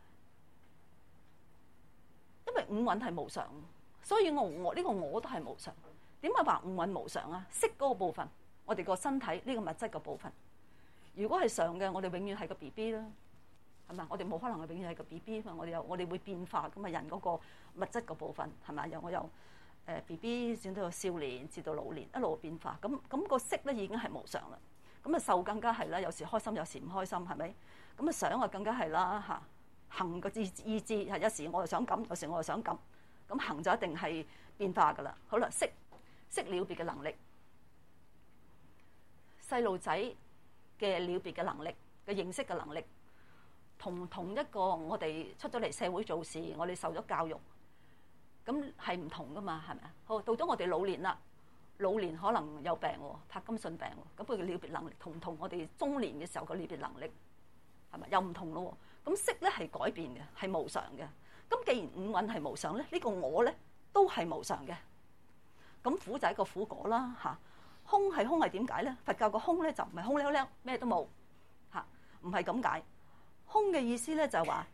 因為五蘊係無常，所以我呢個我都係無常。點解話五蘊無常啊？識嗰個部分，我哋個身體呢個物質嘅部分，如果係常嘅，我哋永遠係個 BB 啦。係嘛？我哋冇可能係永遠係個 BB 嘛？我哋會變化咁啊！人嗰個物質個部分係咪？我由BB 轉到少年，至到老年，一路變化。咁個色咧已經係無常啦。咁啊受更加係啦，有時開心，有時唔開心，係咪？咁啊想啊更加係啦嚇。行個意志係有時我又想咁，有時我又想咁。咁行就一定係變化噶啦。好啦，識了別嘅能力，細路仔嘅了別嘅能力嘅認識嘅能力。同一個我哋出咗嚟社會做事，我哋受咗教育，咁係唔同噶嘛，係咪啊？好，到咗我哋老年啦，老年可能有病喎，柏金遜病喎，咁佢嘅了別能力同我哋中年嘅時候嘅了別能力係咪又唔同咯？咁識咧係改變嘅，係無常嘅。咁既然五蘊係無常咧，呢個我咧都係無常嘅。咁苦就係一個苦果啦嚇。空係點解咧？佛教個空咧就唔係空溜溜咩都冇嚇，唔係咁解。空嘅意思咧就係話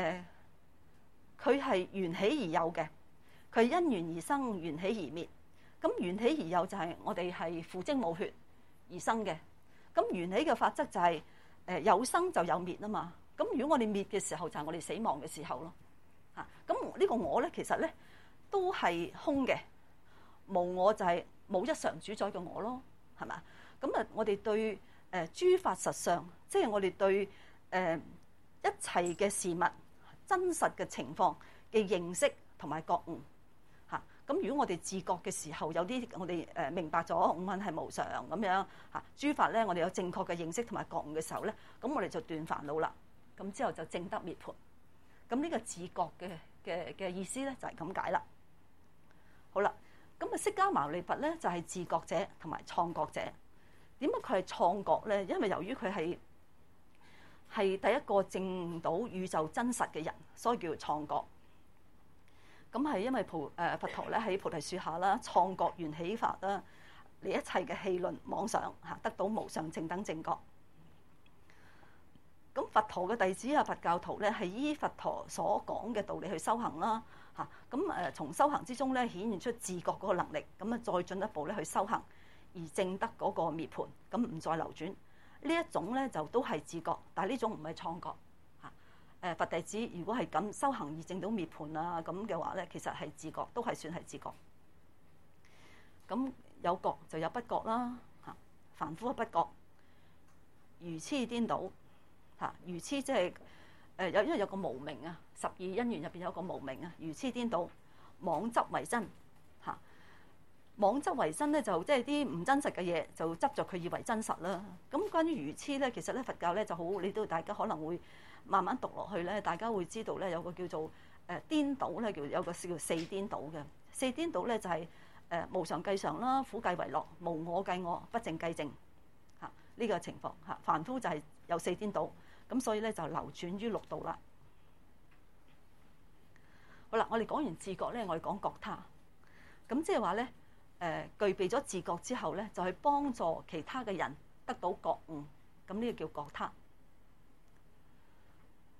佢係緣起而有嘅，佢因緣而生，緣起而滅。咁緣起而有就係我哋係父精母血而生嘅。咁緣起嘅法則就係有生就有滅啊嘛。咁如果我哋滅嘅時候就係我哋死亡嘅時候咯嚇。咁呢個我咧其實咧都係空嘅，無我就係冇一常主宰嘅我咯，係嘛？咁啊我哋對諸法實相，即係我哋對一切嘅事物真實嘅情況嘅認識同埋覺悟嚇。咁如果我哋自覺嘅時候有啲我哋明白咗五蘊係無常咁樣嚇，諸法咧我哋有正確嘅認識同埋覺悟嘅時候咧，咁我哋就斷煩惱啦。咁之後就證得滅槃。咁呢個自覺嘅意思咧就係咁解啦。好啦，咁啊釋迦牟尼佛咧就係自覺者同埋創覺者。點解佢係創覺咧？因為由於佢係第一個證到宇宙真實嘅人，所以叫做創覺。咁係因為佛陀咧喺菩提樹下啦，創覺緣起法啦，嚟一切嘅戲論妄想嚇，得到無上正等正覺。咁佛陀嘅弟子啊，佛教徒咧係依佛陀所講嘅道理去修行啦嚇。咁從修行之中咧顯現出自覺嗰個能力，咁啊再進一步咧去修行而證得嗰個滅槃，咁唔再流轉。呢一種咧就都係自覺，但係呢種唔係創覺嚇。佛弟子如果係咁修行而證到滅槃啊咁嘅話咧，其實係自覺，都係算係自覺。咁有覺就有不覺啦嚇，凡夫不覺，愚痴顛倒嚇，愚痴即係因為有個無明啊，十二因緣入邊有個無明啊，愚痴顛倒，妄執為真嚇。妄執為真咧，就即係啲唔真實嘅嘢，就執着佢以為真實啦。咁關於愚痴咧，其實咧佛教咧就好，你都大家可能會慢慢讀落去咧，大家會知道咧有個叫做顛倒咧，有個叫四顛倒嘅。四顛倒咧就係無常計常啦，苦計為樂，無我計我，不淨計淨嚇呢個情況嚇。凡夫就係有四顛倒，咁所以咧就流轉於六道啦。好啦，我哋講完自覺咧，我哋講覺他。咁即係話咧。具備咗自覺之後咧，就去幫助其他嘅人得到覺悟，咁呢個叫覺他。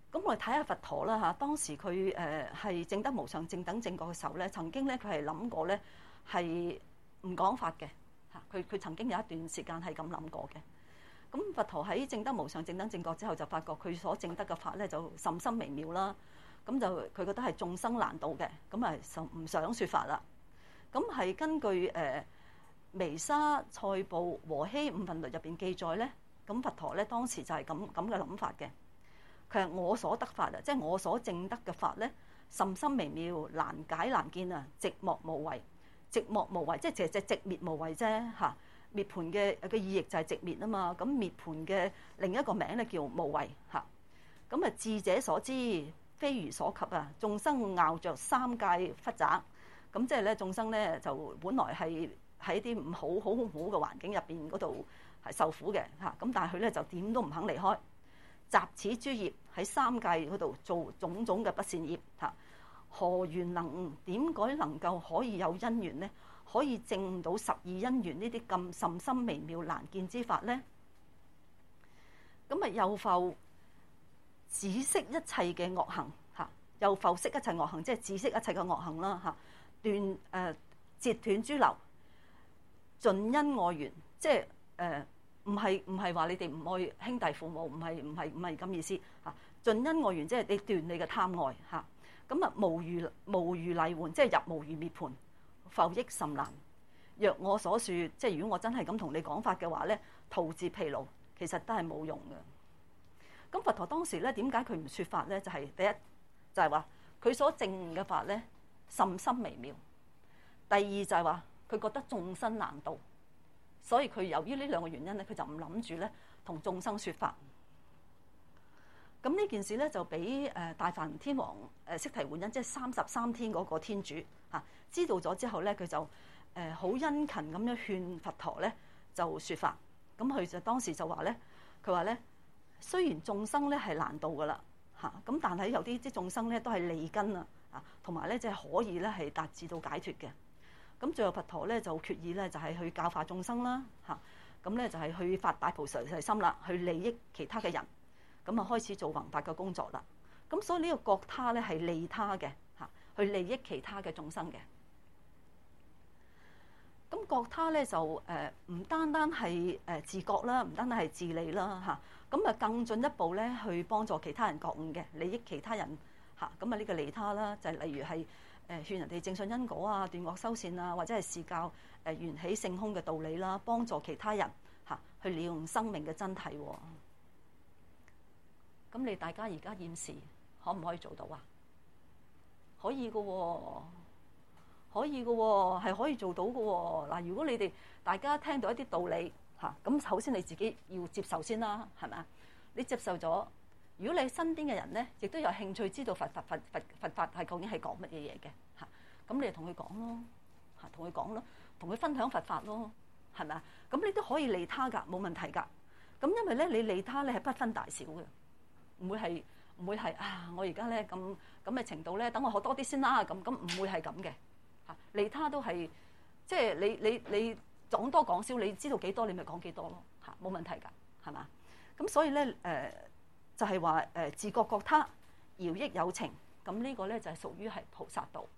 咁我哋睇下佛陀啦嚇，當時佢係證得無上正等正覺嘅時候咧，曾經咧佢係諗過咧係唔講法嘅嚇，佢曾經有一段時間係咁諗過嘅。咁佛陀喺證得無上正等正覺之後，就發覺佢所證得嘅法咧就甚深微妙啦。咁就佢覺得係眾生難度嘅，咁啊就唔想説法啦。咁係根據彌沙塞部和希五分律入邊記載咧，咁佛陀咧當時就係咁嘅諗法嘅。佢係我所得法啊，即係我所證得嘅法咧，甚深微妙，難解難見啊！寂寞無為，寂寞無為，即係其實寂滅無為啫嚇。滅盤嘅意義就係寂滅啊嘛。咁滅盤嘅另一個名咧叫無為嚇。咁啊智者所知，非如所及啊！眾生拗着三界忽雜，咁即係咧眾生咧就本來係喺啲唔好恐怖嘅環境入邊嗰度係受苦嘅嚇。咁但係佢咧就點都唔肯離開。集此諸業喺三界嗰度做種種嘅不善業嚇，何緣能悟？點解能夠可以有因緣呢？可以證到12因緣呢啲咁甚深微妙難見之法呢？咁啊又復止息一切嘅惡行嚇，又復息一切惡行，即係止息一切嘅惡行啦嚇。截斷諸流，盡因愛緣，即係唔係話你哋唔愛兄弟父母，唔係咁意思嚇。盡因愛緣，即係你斷你嘅貪愛嚇。咁啊無餘泥換，即係入無餘涅槃，復益甚難。若我所説，即係如果我真係咁同你講法嘅話咧，徒自疲勞，其實都係冇用嘅。咁佛陀當時咧點解佢唔説法咧？就係第一就係話佢所證嘅法咧甚深微妙。第二就係話佢覺得眾生難度。所以佢由於呢兩個原因咧，佢就唔諗住咧同眾生説法。咁呢件事咧就俾大梵天王釋提桓因，即係33天嗰個天主嚇知道咗之後咧，佢就好殷勤咁樣勸佛陀咧就説法。咁佢就當時就話咧，佢話咧雖然眾生咧係難度噶啦嚇，咁但係有啲眾生咧都係利根啊，同埋咧即係可以咧係達至到解脫嘅。咁最後佛陀咧就決意咧就係去教化眾生啦嚇，咁咧就係去發大菩提心啦，去利益其他嘅人，咁啊開始做宏法嘅工作啦。咁所以呢個覺他咧係利他嘅嚇，去利益其他嘅眾生嘅。咁覺他咧就唔單單係自覺啦，唔單單係自利啦嚇，咁啊更進一步咧去幫助其他人覺悟嘅，利益其他人嚇。咁啊呢個利他啦，就係例如係勸人哋正信因果啊、斷惡修善啊，或者係示教緣起性空嘅道理啦，幫助其他人嚇去利用生命嘅真諦。咁你大家而家現時可唔可以做到啊？可以嘅喎，可以嘅喎，係可以做到嘅喎。嗱，如果你哋大家聽到一啲道理嚇，咁首先你自己要接受先啦，係咪啊？你接受咗。如果你身邊嘅人咧，亦都有興趣知道佛法係究竟係講乜嘢嘢嘅嚇，咁你就同佢講咯嚇，同佢講咯，同佢分享佛法咯，係咪啊？咁你都可以利他㗎，冇問題㗎。咁因為咧，你利他咧係不分大小嘅，唔會係啊！我而家咧咁嘅程度咧，等我學多啲先啦。咁唔會係咁嘅嚇。利他都係即係你講多講少，你知道幾多你咪講幾多咯嚇，冇問題㗎，係嘛？咁所以咧就係話自覺覺他，饒益有情，咁呢個咧就係屬於係菩薩道。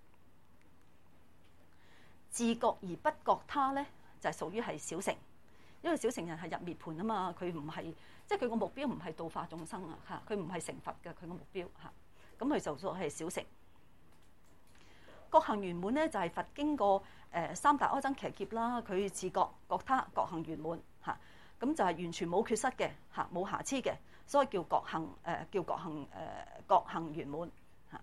自覺而不覺他咧，就係屬於係小乘，因為小乘人係入涅槃啊嘛，佢唔係即係佢個目標唔係度化眾生啊嚇，佢唔係成佛嘅佢個目標嚇，咁佢就係小乘。覺行圓滿咧就係佛經過三大阿僧祇劫啦，佢自覺覺他覺行圓滿嚇，咁就係完全冇缺失嘅嚇，冇瑕疵嘅。所以叫覺行覺行圓滿嚇。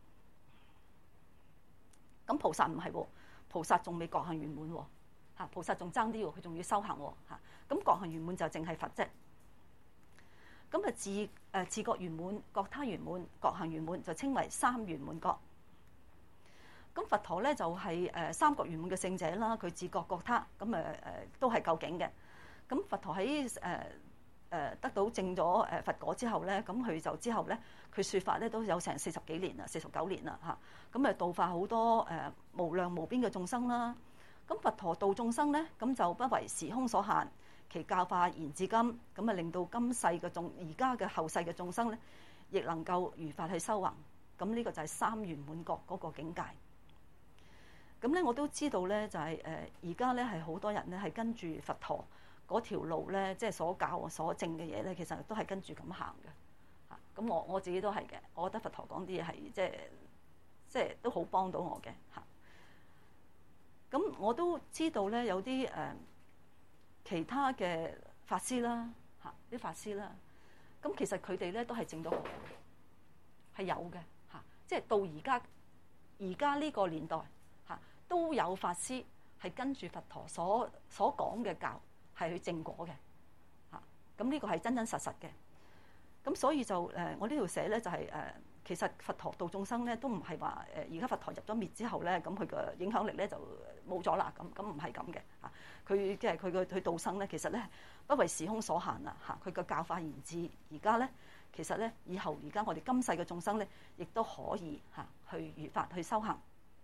咁菩薩唔係喎，菩薩仲未覺行圓滿喎嚇，菩薩仲爭啲喎，佢仲要修行喎嚇。咁覺行圓滿就淨係佛啫。咁啊自覺圓滿、覺他圓滿、覺行圓滿就稱為三圓滿覺。咁佛陀咧就係三覺圓滿嘅聖者啦，佢自覺覺他，咁都係究竟嘅。咁佛陀喺得到證咗佛果之後咧，咁佢就之後咧，佢説法咧都有成40幾年啦，49年啦嚇。咁度化好多無量無邊嘅眾生啦。咁佛陀度眾生咧，咁就不為時空所限，其教化延至今，咁令到今世嘅而家嘅後世嘅眾生咧， 亦能夠如法去修行。咁呢個就係三圓滿覺嗰個境界。咁咧我都知道咧，就係而家咧係好多人咧係跟住佛陀嗰條路咧，即係所教所證嘅嘢咧，其實都係跟住咁行嘅嚇。咁我自己都係嘅，我覺得佛陀講啲嘢係即係都好幫到我嘅嚇。咁我都知道咧，有啲其他嘅法師啦嚇，啲法師啦，咁其實佢哋咧都係證到果嘅，係有嘅嚇。即係到而家呢個年代嚇，都有法師係跟住佛陀所講嘅教係去證果嘅嚇。咁呢個係真真實實嘅。咁所以就我呢度寫咧就係其實佛陀度眾生咧都唔係話而家佛陀入咗滅之後咧，咁佢嘅影響力咧就冇咗啦。咁唔係咁嘅嚇。佢即係佢度生咧，其實咧不為時空所限啦嚇。佢嘅教化言之而家咧，其實咧以後而家我哋今世嘅眾生咧，亦都可以嚇去如法去修行。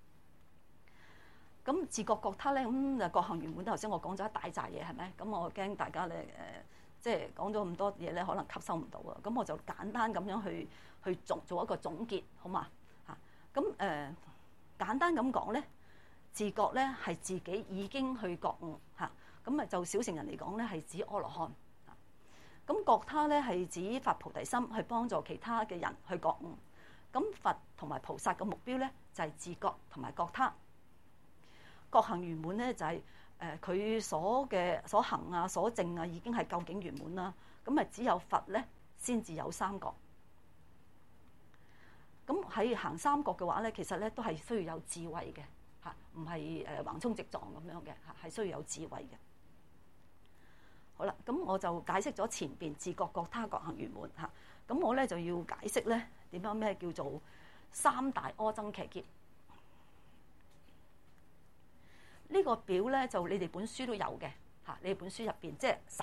咁自覺覺他咧，咁覺行圓滿。頭先我講咗一大扎嘢係咪？咁我驚大家咧即係講咗咁多嘢咧，可能吸收唔到啊。咁我就簡單咁樣去做一個總結，好嘛嚇？咁簡單咁講咧，自覺咧係自己已經去覺悟嚇。咁就小乘人嚟講咧，係指阿羅漢。咁覺他咧係指發菩提心去幫助其他嘅人去覺悟。咁佛同埋菩薩嘅目標咧就係自覺同埋覺他。覺行圓滿咧就係佢所行啊、所證啊已經係究竟圓滿啦。咁只有佛咧先至有三覺。咁喺行三覺嘅話咧，其實咧都係需要有智慧嘅嚇，唔係橫衝直撞咁樣嘅嚇，係需要有智慧嘅。好啦，咁我就解釋咗前邊自覺覺他覺行圓滿嚇。咁我咧就要解釋咧點樣咩叫做三大阿僧祇劫。呢個表咧就你哋本書都有嘅嚇，你哋本書入邊即係稍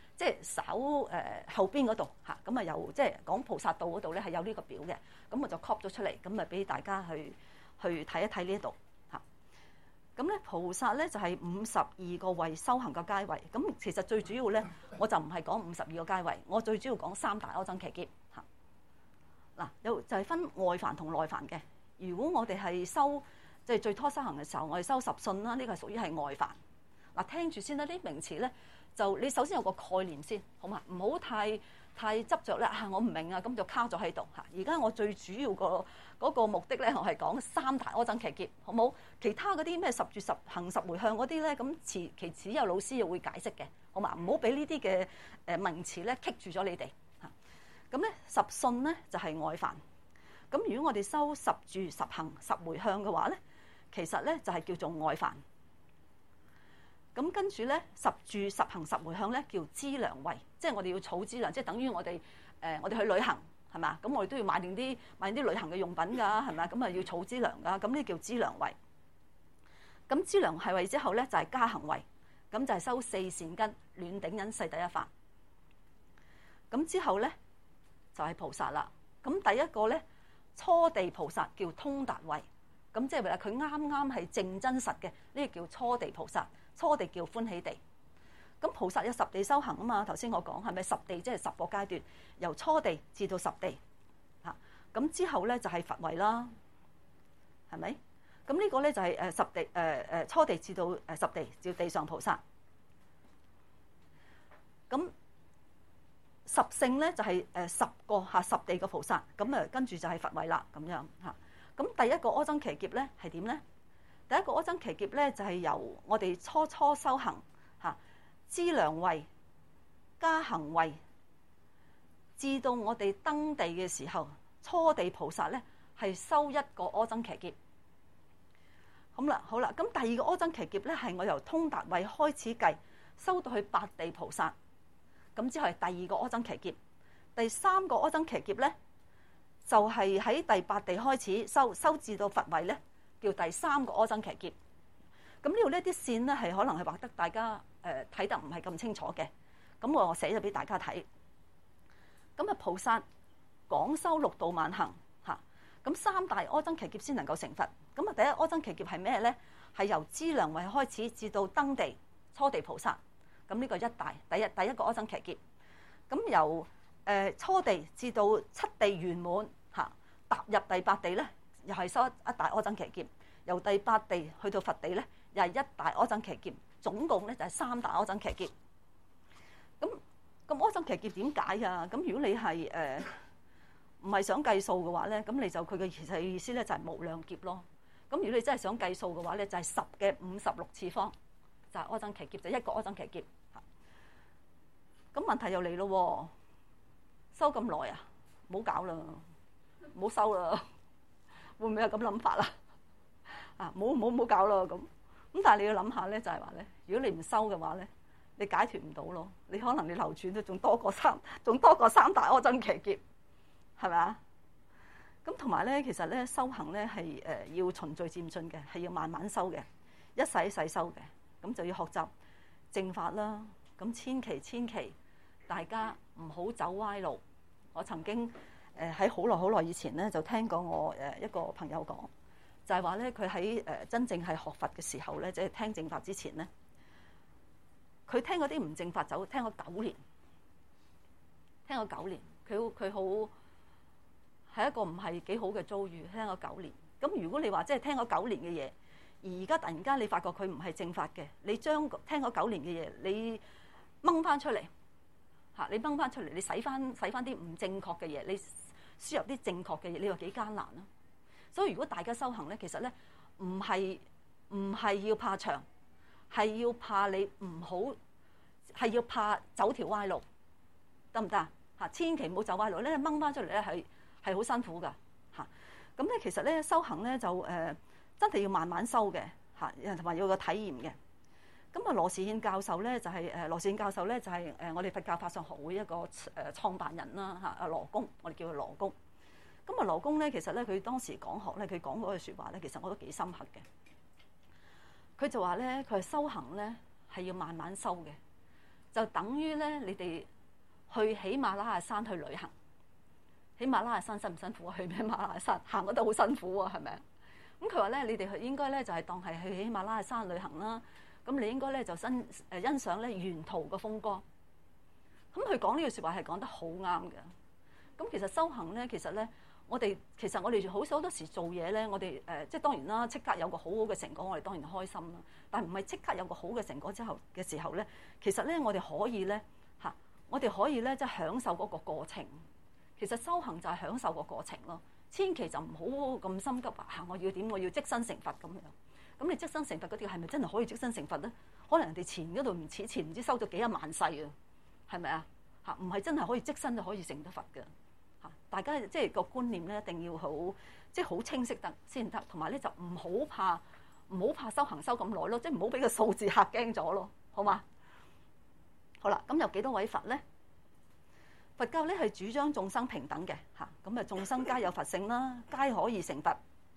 後邊嗰度嚇，咁啊有即係講菩薩道嗰度咧係有呢個表嘅，咁我就 copy 咗出嚟，咁啊俾大家去睇一睇呢一度嚇。咁咧菩薩咧就係52個位修行嘅階位，咁其實最主要咧我就唔係講52個階位，我最主要講三大阿僧祇劫嚇。嗱，有就係分外梵同內梵嘅。如果我哋係修即係最初修行嘅時候，我哋修十信啦，呢個係屬於係外梵。嗱，聽住先啦，呢啲名詞咧就你首先有個概念先，好嘛？唔好太執着咧嚇，我唔明啊，咁就卡咗喺度嚇。而家我最主要嗰個目的咧，我係講三大阿僧祇劫，好冇？其他嗰啲咩十住十行十迴向嗰啲咧，咁其次有老師又會解釋嘅，好嘛？唔好俾呢啲嘅名詞咧棘住咗你哋嚇。咁咧十信咧就係外梵。咁如果我哋修十住十行十迴向嘅話咧，其實咧就係叫做外梵。咁跟住咧十住十行十迴向咧叫資糧位，即係我哋要儲資糧，即係等於我哋去旅行係嘛？咁我哋都要買定啲旅行嘅用品㗎，係咪？咁啊要儲資糧㗎，咁呢叫資糧位。咁資糧係位之後咧就係加行位，咁就係修四善根、暖頂忍世第一法。咁之後咧就係菩薩啦。咁第一個咧初地菩薩叫通達位。咁即係話佢啱啱係正真實嘅，呢個叫初地菩薩，初地叫歡喜地。咁菩薩有十地修行啊嘛，頭先我講係咪十地即係10個階段，由初地至到十地嚇。咁之後咧就係佛位啦，係咪？咁呢個咧就係十地初地至到十地叫地上菩薩。咁十聖咧就係10個十地嘅菩薩，咁跟住就係佛位啦，咁樣嚇。咁第一個阿僧祇劫咧係點咧？第一個阿僧祇劫咧就係由我哋初修行嚇資糧位、加行位，至到我哋登地嘅時候，初地菩薩咧係修一個阿僧祇劫。咁啦，好啦，咁第二個阿僧祇劫咧係我由通達位開始計，修到去八地菩薩，咁之後係第二個阿僧祇劫。第三個阿僧祇劫咧，就係喺第八地開始修至到佛位咧，叫第三個阿僧祇劫。咁呢度呢啲線咧係可能係畫得大家睇得唔係咁清楚嘅，咁我寫咗俾大家睇。咁啊菩薩廣修六度萬行嚇，咁三大阿僧祇劫先能夠成佛。咁啊第一阿僧祇劫係咩咧？係由資糧位開始至到登地初地菩薩。咁呢個第一個阿僧祇劫。咁由初地至到七地圓滿嚇，踏入第八地咧，又係收一大阿僧祇劫；由第八地去到佛地咧，又係一大阿僧祇劫。總共咧就係三大阿僧祇劫。咁阿僧祇劫點解啊？咁如果你係唔係想計數嘅話咧，咁你就佢嘅其實意思咧就係無量劫咯。咁如果你真係想計數嘅話咧，就係10嘅56次方，就係阿僧祇劫，就一個阿僧祇劫。咁問題又嚟咯，收咁耐啊，唔好搞啦，唔好收啦，會唔會有咁諗法啊？唔好搞啦咁。咁但係你要諗下咧，就係話咧，如果你唔收嘅話咧，你解脫唔到咯。你可能你流轉都仲多過三大阿僧祇劫，係咪啊？咁同埋咧，其實咧修行咧係要循序漸進嘅，係要慢慢修嘅，一世一世修嘅。咁就要學習正法啦。咁千祈大家唔好走歪路。我曾經喺好耐以前咧，就聽過我一個朋友講，就係話咧佢喺真正係學佛嘅時候咧，即係聽正法之前咧，佢聽嗰啲唔正法走，聽咗9年，佢好係一個唔係幾好嘅遭遇，聽咗9年。咁如果你話即係聽咗9年嘅嘢，而家突然間你發覺佢唔係正法嘅，你將聽咗9年嘅嘢，你掹翻出嚟嚇，你洗翻啲唔正確嘅嘢，你輸入啲正確嘅嘢，你話幾艱難啊？所以如果大家修行咧，其實咧唔係要怕長，係要怕你唔好，係要怕走條歪路，得唔得啊？嚇，千祈唔好走歪路咧，掹翻出嚟咧係好辛苦噶嚇。咁咧其實咧修行咧就真係要慢慢修嘅嚇，同埋要有個體驗嘅。咁啊羅士憲教授咧就係羅士憲教授咧就係我哋佛教法相學會一個創辦人啦嚇，阿羅公，我哋叫佢羅公。咁啊羅公咧其實咧佢當時講學咧，佢講嗰句説話咧，其實我都幾深刻嘅。佢就話咧，佢係修行咧係要慢慢修嘅，就等於咧你哋去喜馬拉雅山去旅行。喜馬拉雅山辛唔辛苦啊？去喜馬拉雅山行嗰度好辛苦啊，係咪啊？咁佢話咧，你哋應該咧就係當係去喜馬拉雅山旅行啦。咁你應該咧就欣賞咧沿途嘅風光。咁佢講呢句説話係講得好啱嘅。咁其實修行咧，其實我哋好多時做嘢咧，我哋即係當然啦，即刻有個好好嘅成果，我哋當然開心啦。但係唔係即刻有個好嘅成果之後嘅時候咧，其實咧我哋可以咧即係享受嗰個過程。其實修行就係享受個過程咯，千祈就唔好咁心急啊！我要點？我要即身成佛咁樣。咁你即身成佛嗰啲係咪真係可以即身成佛咧？可能人哋前嗰度唔知收咗幾1萬世啊，係咪啊？嚇，唔係真係可以即身就可以成得佛嘅嚇。大家即係個觀念咧，一定要好清晰得先得，同埋咧就唔好怕修行修咁耐咯，即係唔好俾個數字嚇驚咗咯，好嘛？好啦，咁有幾多位佛咧？佛教咧係主張眾生平等嘅嚇，咁啊眾生皆有佛性啦，皆可以成佛。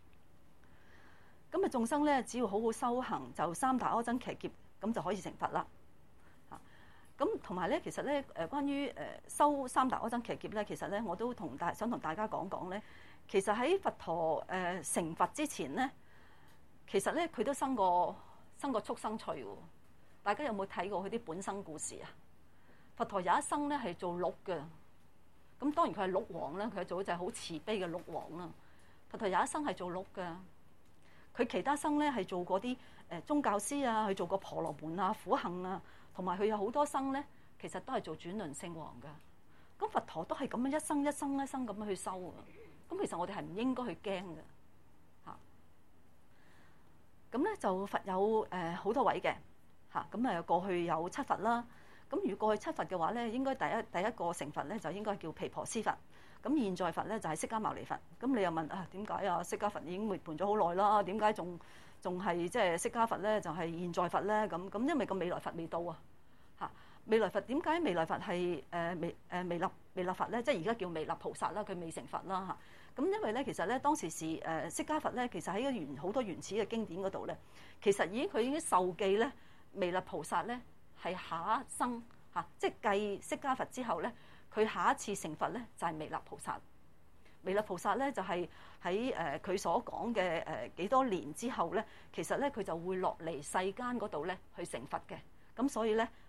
咁啊眾生咧只要好好修行，就三大阿僧祇劫咁就可以成佛啦嚇。咁同埋咧，其實咧關於修三大阿僧祇劫咧，其實咧我都想同大家講講咧。其實喺佛陀成佛之前咧，其實咧佢都生過畜生趣喎。大家有冇睇過佢啲本生故事啊？佛陀有一生咧係做鹿嘅，咁當然佢係鹿王啦，佢係做一隻好慈悲嘅鹿王啦。佛陀有一生係做鹿嘅，佢其他生咧係做過啲宗教師啊，去做過婆羅門啊、苦行啊，同埋佢有好多生咧，其實都係做轉輪聖王嘅。咁佛陀都係咁樣一生咁樣去修嘅。咁其實我哋係唔應該去驚嘅嚇。咁咧就佛有好多位嘅嚇，咁過去有7佛啦。咁如果過去7佛嘅話咧，應該第一個成佛咧就應該叫毗婆尸佛。咁現在佛咧就係釋迦牟尼佛。咁你又問啊，點解啊？釋迦佛已經滅盤咗好耐啦，點解仲係即係釋迦佛咧就係現在佛咧？咁因為個未來佛未到啊嚇。未來佛點解未來佛係彌勒佛咧？即係而家叫彌勒菩薩啦，佢未成佛啦嚇。咁因為咧其實咧當時釋迦佛咧，其實喺好多原始嘅經典嗰度咧，其實佢已經受記咧彌勒菩薩咧。係下一生嚇，即係繼釋迦佛之後咧，佢下一次成佛咧就係彌勒菩薩。彌勒菩薩咧就係喺佢所講嘅幾多年之後咧，其實咧佢就會落嚟世間嗰度咧去成佛嘅。咁所以咧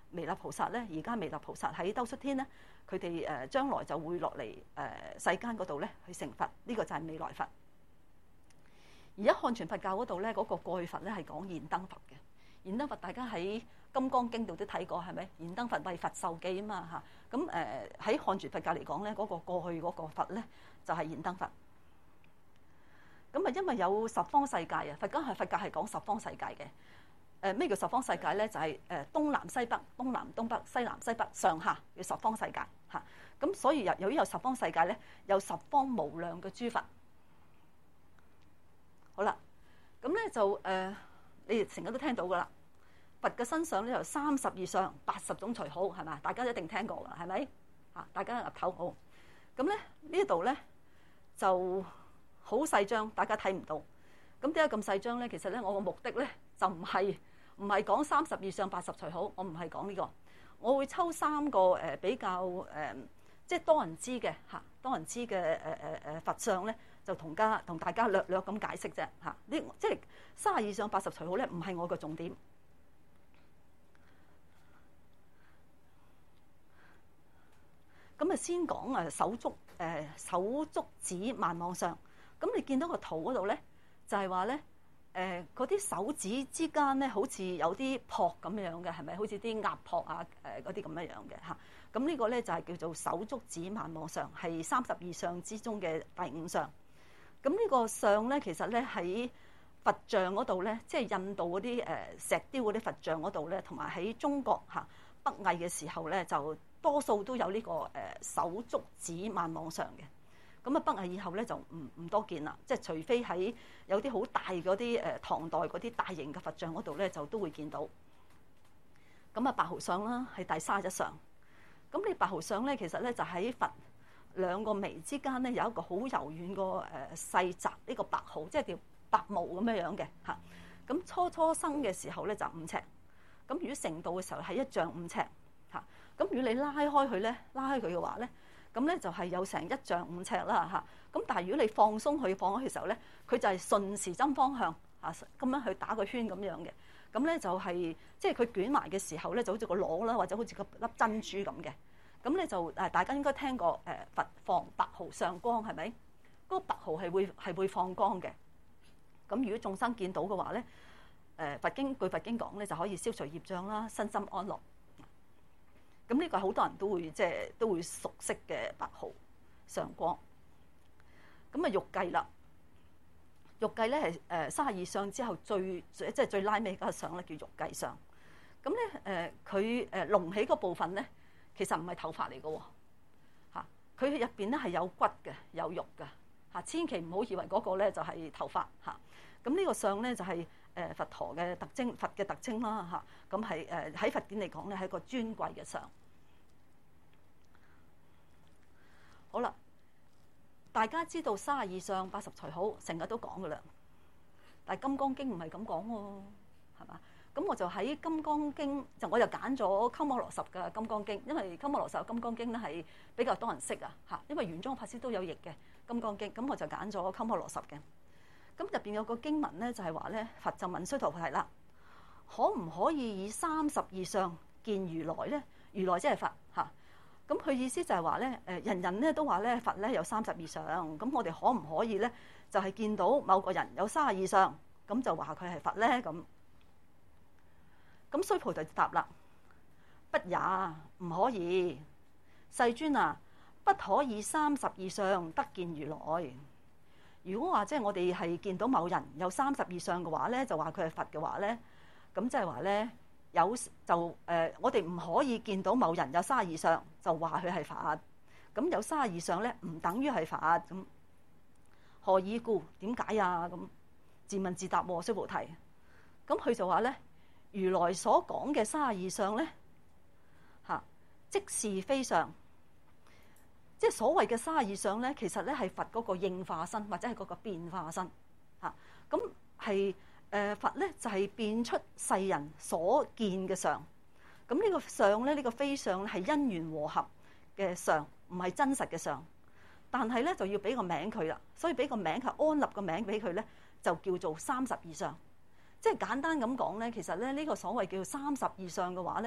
彌勒菩薩咧，而家彌勒菩薩喺兜率天咧，佢哋將來就會落嚟世間嗰度咧去成佛，呢個就係未來佛。而喺漢傳佛教嗰度咧，嗰個過去佛咧係講燃燈佛嘅。燃燈佛大家喺《金剛經》度都睇過係咪？燃燈佛為佛授記啊嘛嚇。咁喺漢傳佛教嚟講咧，嗰個過去嗰個佛咧就係燃燈佛。咁啊，因為有十方世界啊，佛教係講十方世界嘅。咩叫十方世界咧？就係東南西北、東南東北、西南西北、上下叫十方世界嚇。咁所以由於有十方世界咧，有十方無量嘅諸佛。好啦，咁咧就你哋成日都聽到噶啦，佛嘅身上咧有32相80種隨好，係咪？大家一定聽過噶，係咪？啊，大家岌頭好。咁咧呢度咧就好細張，大家睇唔到。咁點解咁細張咧？其實咧，我個目的咧就唔係講32相80隨好，我唔係講呢個。我會抽3個比較即係多人知嘅多人知嘅佛相咧，就同大家略咁解釋啫嚇。呢即係32相80隨好咧，唔係我個重點。咁啊，先講手足指萬妄相。咁你見到個圖嗰度咧，就係話咧嗰啲手指之間咧，好似有啲泡咁樣嘅，係咪？好似啲壓泡啊嗰啲咁樣嘅嚇。咁呢個咧就係叫做手足指萬妄相，係32相之中嘅第5相。咁呢個相咧，其實咧喺佛像嗰度咧，即係印度嗰啲石雕嗰啲佛像嗰度咧，同埋喺中國北魏嘅時候咧，就多數都有呢個手足指萬妄相嘅。咁啊，北魏以後咧就唔多見啦，即係除非喺有啲好大嗰啲唐代嗰啲大型嘅佛像嗰度咧，就都會見到。咁啊，白毫相啦係第31相。咁你白毫相咧，其實咧就喺佛兩個眉之間咧有一個好柔軟個細窄呢個白毫，即係叫白毛咁樣嘅嚇。咁初生嘅時候咧就5尺，咁如果成道嘅時候係1丈5尺嚇。咁如果你拉開佢咧，拉開佢嘅話咧，咁咧就係有成1丈5尺啦嚇。咁但係如果你放鬆佢放開嘅時候咧，佢就係順時針方向嚇咁樣去打個圈咁樣嘅。咁咧就係即係佢捲埋嘅時候咧，就好似個螺啦，或者好似個粒珍珠咁嘅。咁咧就大家應該聽過佛放白毫上光係咪？嗰個白毫係會放光嘅。咁如果眾生見到嘅話咧，據佛經講咧，就可以消除業障啦，身心安樂。咁呢個好多人都會熟悉嘅白毫上光。咁啊，玉計啦，玉計咧係32相之後最拉尾嗰個相咧叫玉計相。咁咧佢隆起嗰部分咧，其實唔係頭髮嚟嘅喎嚇，佢入邊咧係有骨嘅，有肉嘅嚇，千祈唔好以為嗰個咧就係頭髮嚇。咁呢個相咧就係佛陀嘅特徵，佛嘅特徵啦嚇。咁係喺佛典嚟講咧係一個尊貴嘅相。好啦，大家知道32相80隨好，成日都講噶啦。但係《金剛經》唔係咁講喎，係嘛？咁我就喺《金剛經》我就揀咗鳩摩羅什嘅《金剛經》，因為鳩摩羅什嘅《金剛經》咧係比較多人識啊嚇，因為玄奘法師都有譯嘅《金剛經》，咁我就揀咗鳩摩羅什嘅。咁入邊有個經文咧，就係話咧，佛就問須陀洹啦，可唔可以以32相見如來咧？如來即係佛嚇。咁佢意思就係話咧，人人咧都話咧佛咧有32相，咁我哋可唔可以咧就係見到某個人有32相，咁就話佢係佛咧咁？咁須菩提就答啦，不也，唔可以。世尊啊，不可以32相得見如來。如果話即係我哋係見到某人有32相嘅話咧，就話佢係佛嘅話咧，咁即係話咧我哋唔可以見到某人有32相就話佢係佛。咁有32相咧唔等於係佛。咁何以故？點解啊？咁自問自答喎，須菩提。咁佢就話咧，如來所講嘅32相咧嚇，即是非相。即係所謂嘅32相咧，其實咧係佛嗰個應化身或者係嗰個變化身嚇。咁係佛咧就係變出世人所見嘅相。咁呢個相咧，呢個非相係因緣和合嘅相，唔係真實嘅相。但係咧就要俾個名佢啦，所以俾個名係安立個名俾佢咧，就叫做32相。即係簡單咁講咧，其實咧呢個所謂叫32相嘅話咧，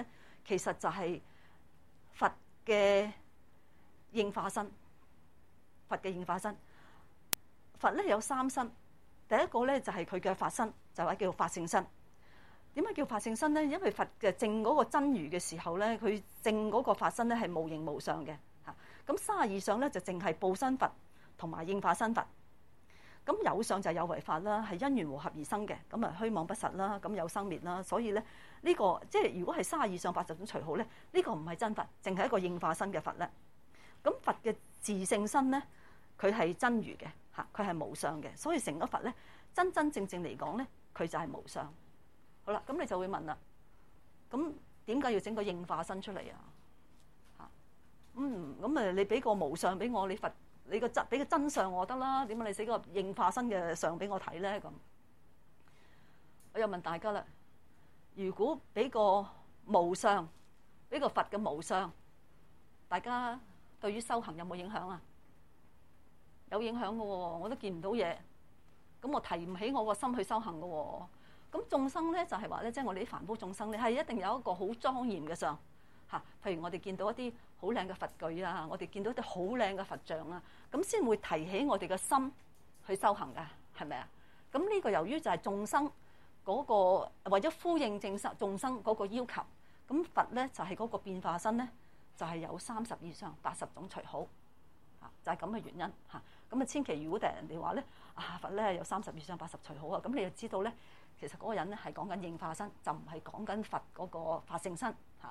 其實就係佛嘅應化身。佛嘅應化身，佛咧有三身。第一個咧就係佢嘅法身，就係叫做法性身。點解叫法性身咧？因為佛嘅證嗰個真如嘅時候咧，佢證嗰個法身咧係無形無相嘅嚇。咁32相咧就淨係報身佛同埋應化身佛。咁有相就係有為法啦，係因緣和合而生嘅。咁啊虛妄不實啦，咁有生滅啦。所以咧呢個即係如果係32相80種隨好咧，呢個唔係真佛，淨係一個應化身嘅佛咧。咁佛嘅自性身咧，佢係真如嘅嚇，佢係無相嘅。所以成個佛咧真真正正嚟講咧，佢就係無相。好啦，咁你就會問啦，咁點解要整個應化身出嚟啊？嚇，咁你俾個無相俾我，你佛你個俾個真相我得啦，點解你寫個應化身嘅相俾我睇咧？咁我又問大家啦，如果俾個無相，俾個佛嘅無相，大家對於修行有冇影響啊？有影響嘅喎，我都見唔到嘢，咁我提唔起我個心去修行嘅喎。咁眾生咧就係話咧，即係我哋啲凡夫眾生咧，係一定有一個好莊嚴嘅相嚇。譬如我哋見到一啲好靚嘅佛具啊，我哋見到一啲好靚嘅佛像啊，咁先會提起我哋嘅心去修行㗎，係咪啊？咁呢個由於就係眾生嗰個為咗呼應眾生嗰個要求，咁佛咧就係嗰個變化身咧，就係有32相80種隨好嚇，就係咁嘅原因嚇。咁啊，千祈如果人哋話咧佛咧有32相80隨好啊，咁你就知道咧。其實嗰個人咧係講緊應化身，就唔係講緊佛嗰個法性身嚇。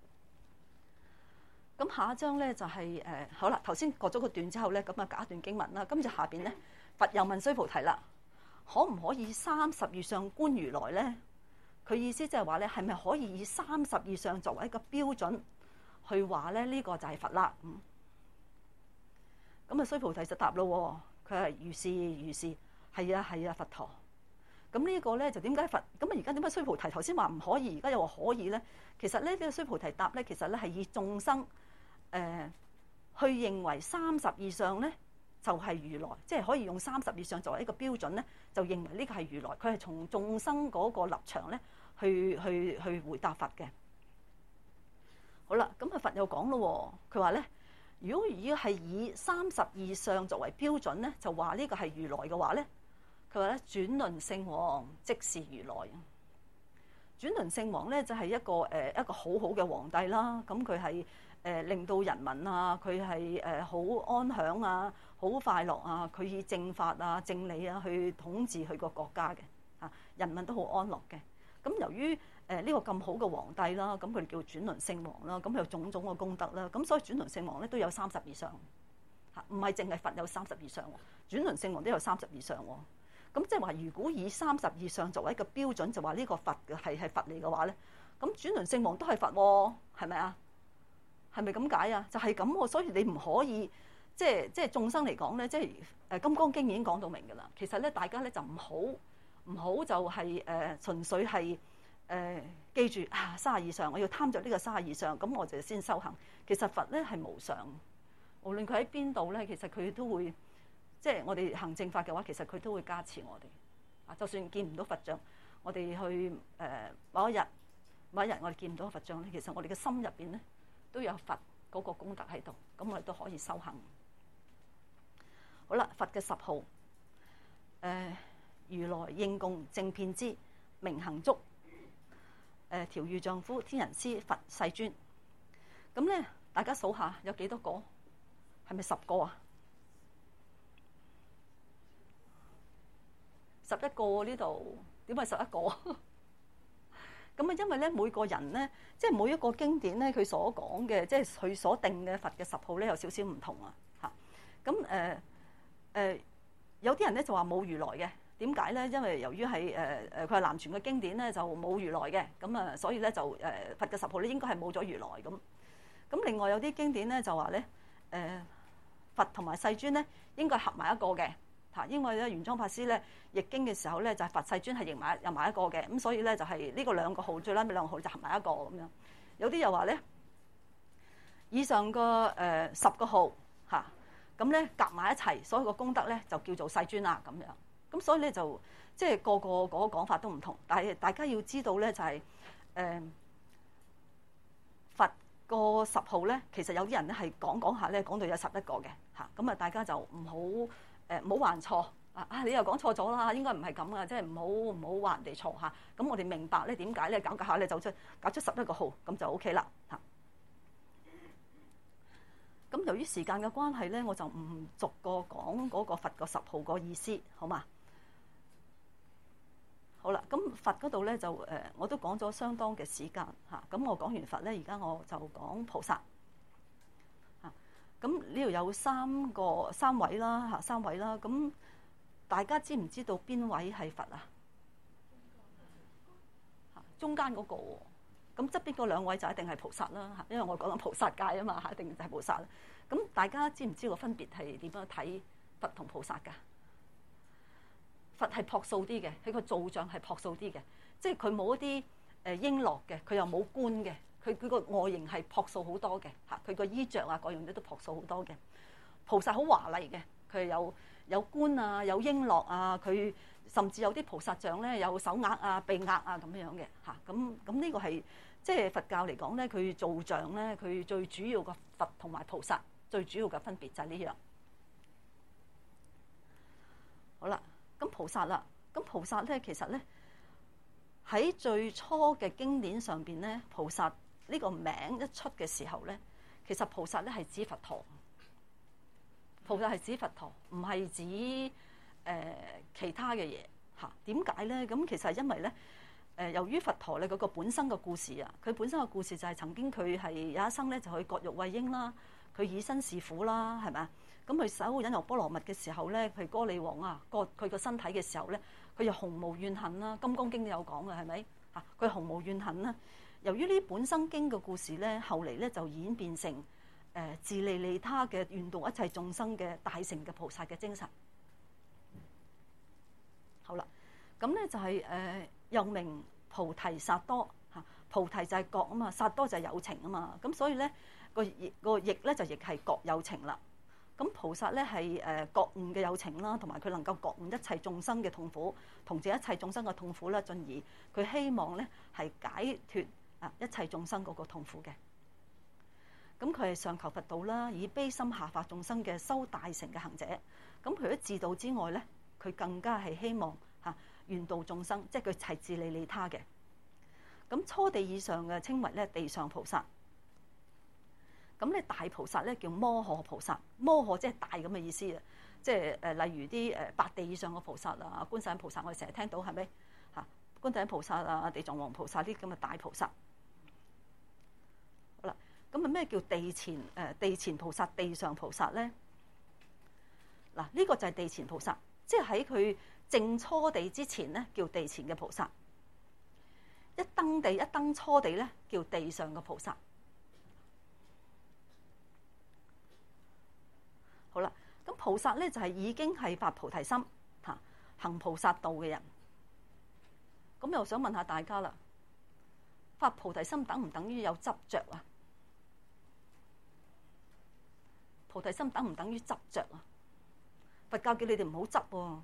咁下一章咧就係好啦，頭先過咗個段之後咧，咁啊隔一段經文啦。跟住下邊咧，佛又問須菩提啦，可唔可以32相觀如來咧？佢意思即係話咧，係咪可以以32相作為一個標準去話咧？呢個就係佛啦。咁啊，須菩提就答咯，佢係如是如是，係啊佛陀。咁呢個咧就點解佛咁啊？而家點解須菩提頭先話唔可以，而家又話可以咧？其實咧呢個須菩提答咧，其實咧係以眾生去認為32相咧就係如來，即係可以用32相作為一個標準咧，就認為呢個係如來。佢係從眾生嗰個立場咧去回答佛嘅。好啦，咁啊佛又講咯，佢話咧，如果係以32相作為標準咧，就話呢個係如來嘅話咧。佢話咧，轉輪聖王即是如來。轉輪聖王咧就係一個好好嘅皇帝啦。咁佢係令到人民啊，佢係好安享啊，好快樂啊。佢以正法啊、正理啊去統治佢個國家嘅嚇，人民都好安樂嘅。咁由於呢個咁好嘅皇帝啦，咁佢哋叫轉輪聖王啦。咁佢有種種嘅功德啦。咁所以轉輪聖王咧都有32相嚇，唔係淨係佛有32相喎，轉輪聖王都有32相喎。咁即係話，如果以32相作為一個標準，就話呢個佛係佛嚟嘅話咧，咁轉輪聖王都係佛喎，係咪啊？係咪咁解啊？就係咁喎，所以你唔可以即係眾生嚟講咧，即係《金剛經》已經講到明㗎啦。其實咧，大家咧就唔好就係純粹係記住32相，我要貪着呢個32相，咁我就先修行。其實佛咧係無相，無論佢喺邊度咧，其實佢都會。即係我哋行正法嘅話，其實佢都會加持我哋。啊，就算見唔到佛像，我哋去某一日我哋見唔到佛像咧，其實我哋嘅心入邊咧都有佛嗰個功德喺度，咁我哋都可以修行。好啦，佛嘅10號，如來應供正遍知，明行足，調御丈夫，天人師，佛世尊。咁咧，大家數下有幾多個？係咪10個啊？11個呢度，點解11個？咁啊，因為咧每個人咧，即係每一個經典咧，佢所講嘅，即係佢所定嘅佛嘅10號咧，有少少唔同啊嚇。咁有啲人咧就話冇如來嘅，點解咧？因為由於係佢係南傳嘅經典咧，就冇如來嘅，咁啊，所以咧就佛嘅10號咧應該係冇咗如來咁。咁另外有啲經典咧就話咧佛同埋世尊咧應該合埋一個嘅。因為咧，玄奘法師咧譯經嘅時候咧，就係佛世尊係譯埋入埋一個嘅，咁所以咧就係呢個2個號最拉尾2個號就合埋一個咁樣。有啲又話咧，以上個10個號嚇，咁咧夾埋一齊，所有個功德咧就叫做世尊啦咁樣。咁所以咧就即係個嗰個講法都唔同，但係大家要知道咧就係個十號咧，其實有啲人咧係講下咧，講到有11個嘅嚇，咁啊大家就唔好話人錯啊！你又講錯咗啦，應該唔係咁啊，即係唔好話人哋錯嚇。咁我哋明白咧點解咧搞下咧搞出11個號，咁就 OK 啦嚇。咁由於時間嘅關係咧，我就唔逐個講嗰個佛個10號個意思，好嘛？好啦，咁佛嗰度咧就我都講咗相當嘅時間嚇。咁我講完佛咧，而家我就講菩薩嚇。咁呢度有三位啦嚇，3位啦。咁大家知唔知道邊位係佛啊？中間嗰個喎。咁側邊嗰2位就一定係菩薩啦嚇，因為我講緊菩薩界啊嘛嚇，一定就係菩薩啦。咁大家知唔知個分別係點樣睇佛同菩薩㗎？佛係樸素啲嘅，佢個造像係樸素啲嘅，即係佢冇一啲瓔珞嘅，佢又冇冠嘅，佢個外形係樸素好多嘅嚇，佢個衣着啊各樣都樸素好多嘅。菩薩好華麗嘅，佢有冠啊，有瓔珞啊，佢甚至有啲菩薩像咧有手額啊、臂額啊咁樣嘅嚇。咁呢個係即係佛教嚟講咧，佢造像咧，佢最主要嘅佛同埋菩薩最主要嘅分別就係呢樣。好啦，咁菩薩啦，咁菩薩咧其實咧喺最初嘅經典上邊咧，菩薩呢個名一出嘅時候咧，其實菩薩咧係指佛陀。菩薩係指佛陀，唔係指其他嘅嘢嚇。點解咧？咁其實係因為咧由於佛陀咧嗰個本身嘅故事啊，佢本身嘅故事就係曾經佢係有一生咧就去割肉餵鷹啦，佢以身試苦啦，係咪啊？咁佢守忍辱波羅蜜嘅時候咧，佢歌利王啊割佢個身體嘅時候咧，佢又毫無怨恨啦。金剛經都有講嘅，係咪嚇？佢毫無怨恨啦。由於呢本生經嘅故事咧，後嚟咧就演變成自利利他嘅願度一切眾生嘅大乘嘅菩薩嘅精神。好啦，咁咧就係又名菩提薩埵嚇，菩提就係覺啊嘛，薩埵就係有情啊嘛，咁所以咧個譯咧就亦係覺有情啦。咁菩薩咧係覺悟嘅有情啦，同埋佢能夠覺悟一切眾生嘅痛苦，同治一切眾生嘅痛苦啦，進而佢希望咧係解脫一切眾生嗰個痛苦嘅。咁佢係上求佛道啦，以悲心下化眾生嘅修大乘嘅行者。咁除咗自度之外咧，佢更加係希望願度眾生，即係佢係自利利他嘅。咁初地以上嘅稱為咧地上菩薩。咁咧大菩薩咧叫摩訶菩薩，摩訶即係大咁嘅意思啊！即係例如啲8地以上嘅菩薩啊，觀世音菩薩，我哋成日聽到係咪嚇？觀世音菩薩啊，地藏王菩薩啲咁嘅大菩薩。好啦，咁啊咩叫地前菩薩、地上菩薩咧？嗱，呢個就係地前菩薩，即係喺佢證初地之前咧，叫地前嘅菩薩；一登初地咧，叫地上嘅菩薩。好啦，咁菩薩咧就係已經係發菩提心嚇，行菩薩道嘅人。咁又想問下大家啦，發菩提心等唔等於有執着啊？菩提心等唔等於執着啊？佛教叫你哋唔好執喎，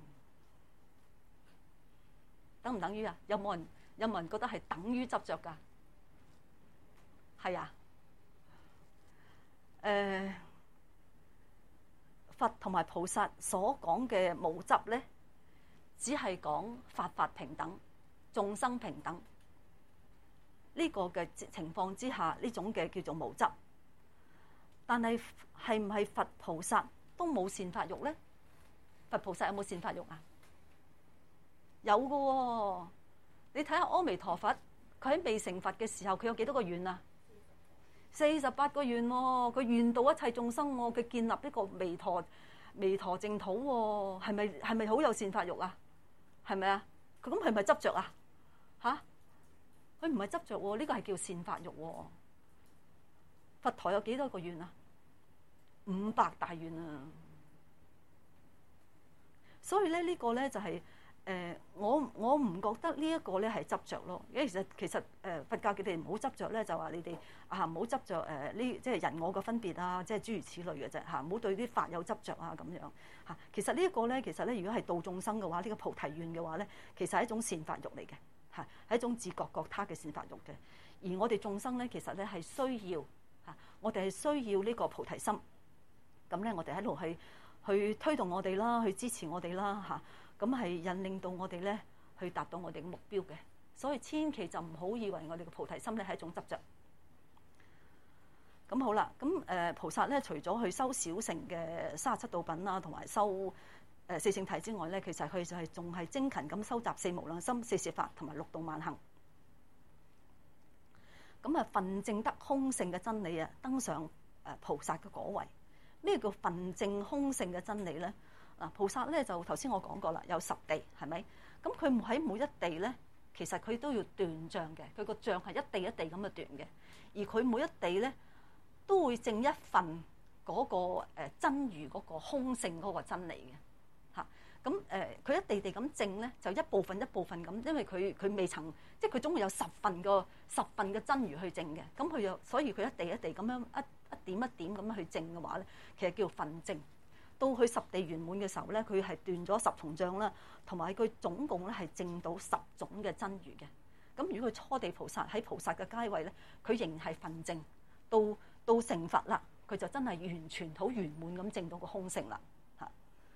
等唔等於啊？有冇人覺得係等於執着㗎？係啊，佛同埋菩薩所講嘅無執咧，只係講法平等、眾生平等呢個嘅情況之下，呢種嘅叫做無執。但係係唔係佛菩薩都冇善法欲咧？佛菩薩有冇善法欲啊？有㗎喎，你睇下阿彌陀佛，佢喺未成佛嘅時候，佢有幾多個願啊？48個願喎，佢願度一切眾生喎，佢建立呢個彌陀淨土喎，係咪好有善法欲啊？係咪啊？佢咁係咪執着啊？嚇，佢唔係執着喎，呢個係叫善法欲喎。佛陀有幾多個願啊？500大願啊！所以咧呢個咧就係我唔覺得呢一個咧係執着咯，因為其實佛教叫你哋唔好執着咧，就話你哋唔好執着呢即係人我嘅分別啊，即係諸如此類嘅啫嚇，唔好對啲法有執着啊咁樣嚇。其實呢一個咧，其實咧如果係度眾生嘅話，呢個菩提願嘅話咧，其實係一種善法欲嚟嘅嚇，係一種自覺覺他嘅善法欲嘅。而我哋眾生咧，其實咧係需要我哋係需要呢個菩提心。咁咧，我哋喺度去推動我哋啦，去支持我哋啦嚇。咁係引領到我哋咧去達到我哋嘅目標嘅。所以千祈就唔好以為我哋嘅菩提心咧係一種執着。咁好啦，咁菩薩咧除咗去修小乘嘅37道品啦，同埋修四聖諦之外咧，其實佢就係仲係精勤咁收集四無量心、四攝法同埋六度萬行。咁啊，分證得空性嘅真理啊，登上菩薩嘅果位。咩叫分證空性嘅真理咧？菩薩咧就頭先我講過啦，有10地係咪？咁佢喺每一地咧，其實佢都要斷障嘅，佢個障係一地一地咁去斷嘅，而佢每一地咧都會證一份嗰個真如嗰個空性嗰個真理嘅嚇。咁佢一地地咁證咧，就一部分一部分咁，因為佢未曾，即係佢總會有10份嘅真如去證嘅。咁佢又所以佢一地一地咁樣一點一點咁樣去證嘅話咧，其實叫分證。到佢10地圓滿嘅時候咧，佢係斷咗10重障啦，同埋佢總共咧係證到10種嘅真如嘅。咁如果佢初地菩薩喺菩薩嘅階位咧，佢仍然係分證。到成佛啦，佢就真係完全好圓滿咁證到個空性啦嚇。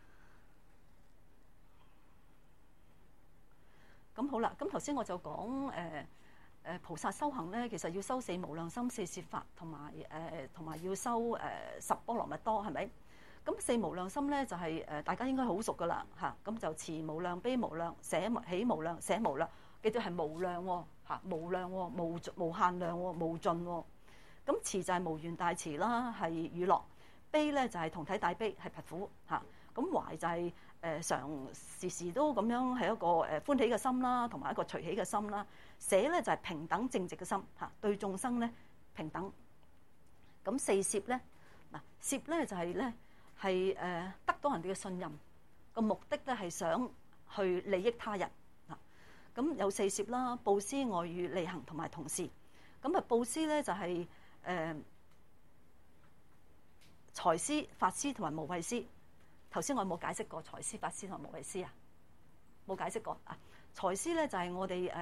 咁好啦，咁頭先我就講菩薩修行咧，其實要修四無量心、四攝法，同埋要修10波羅蜜多，係咪？咁四無量心咧就係大家應該好熟噶啦嚇。咁就慈無量、悲無量、喜無量、捨無量，記住係無量喎嚇，無量喎，無限量喎，無盡喎。咁慈就係無緣大慈啦，係與樂；悲咧就係同體大悲，係拔苦嚇。咁懷就係常時時都咁樣係一個歡喜嘅心啦，同埋一個隨喜嘅心啦。捨咧就係平等正直嘅心嚇，對眾生咧平等。咁四攝咧嗱，攝咧就係咧係得到人哋嘅信任，個目的咧係想去利益他人嗱。咁有四攝啦，布施、愛語、利行同埋同事。咁啊，布施咧就係財施、法施同埋無畏施。頭先我有冇解釋過財施、法施同埋無畏施啊？冇解釋過啊。財施咧就係我哋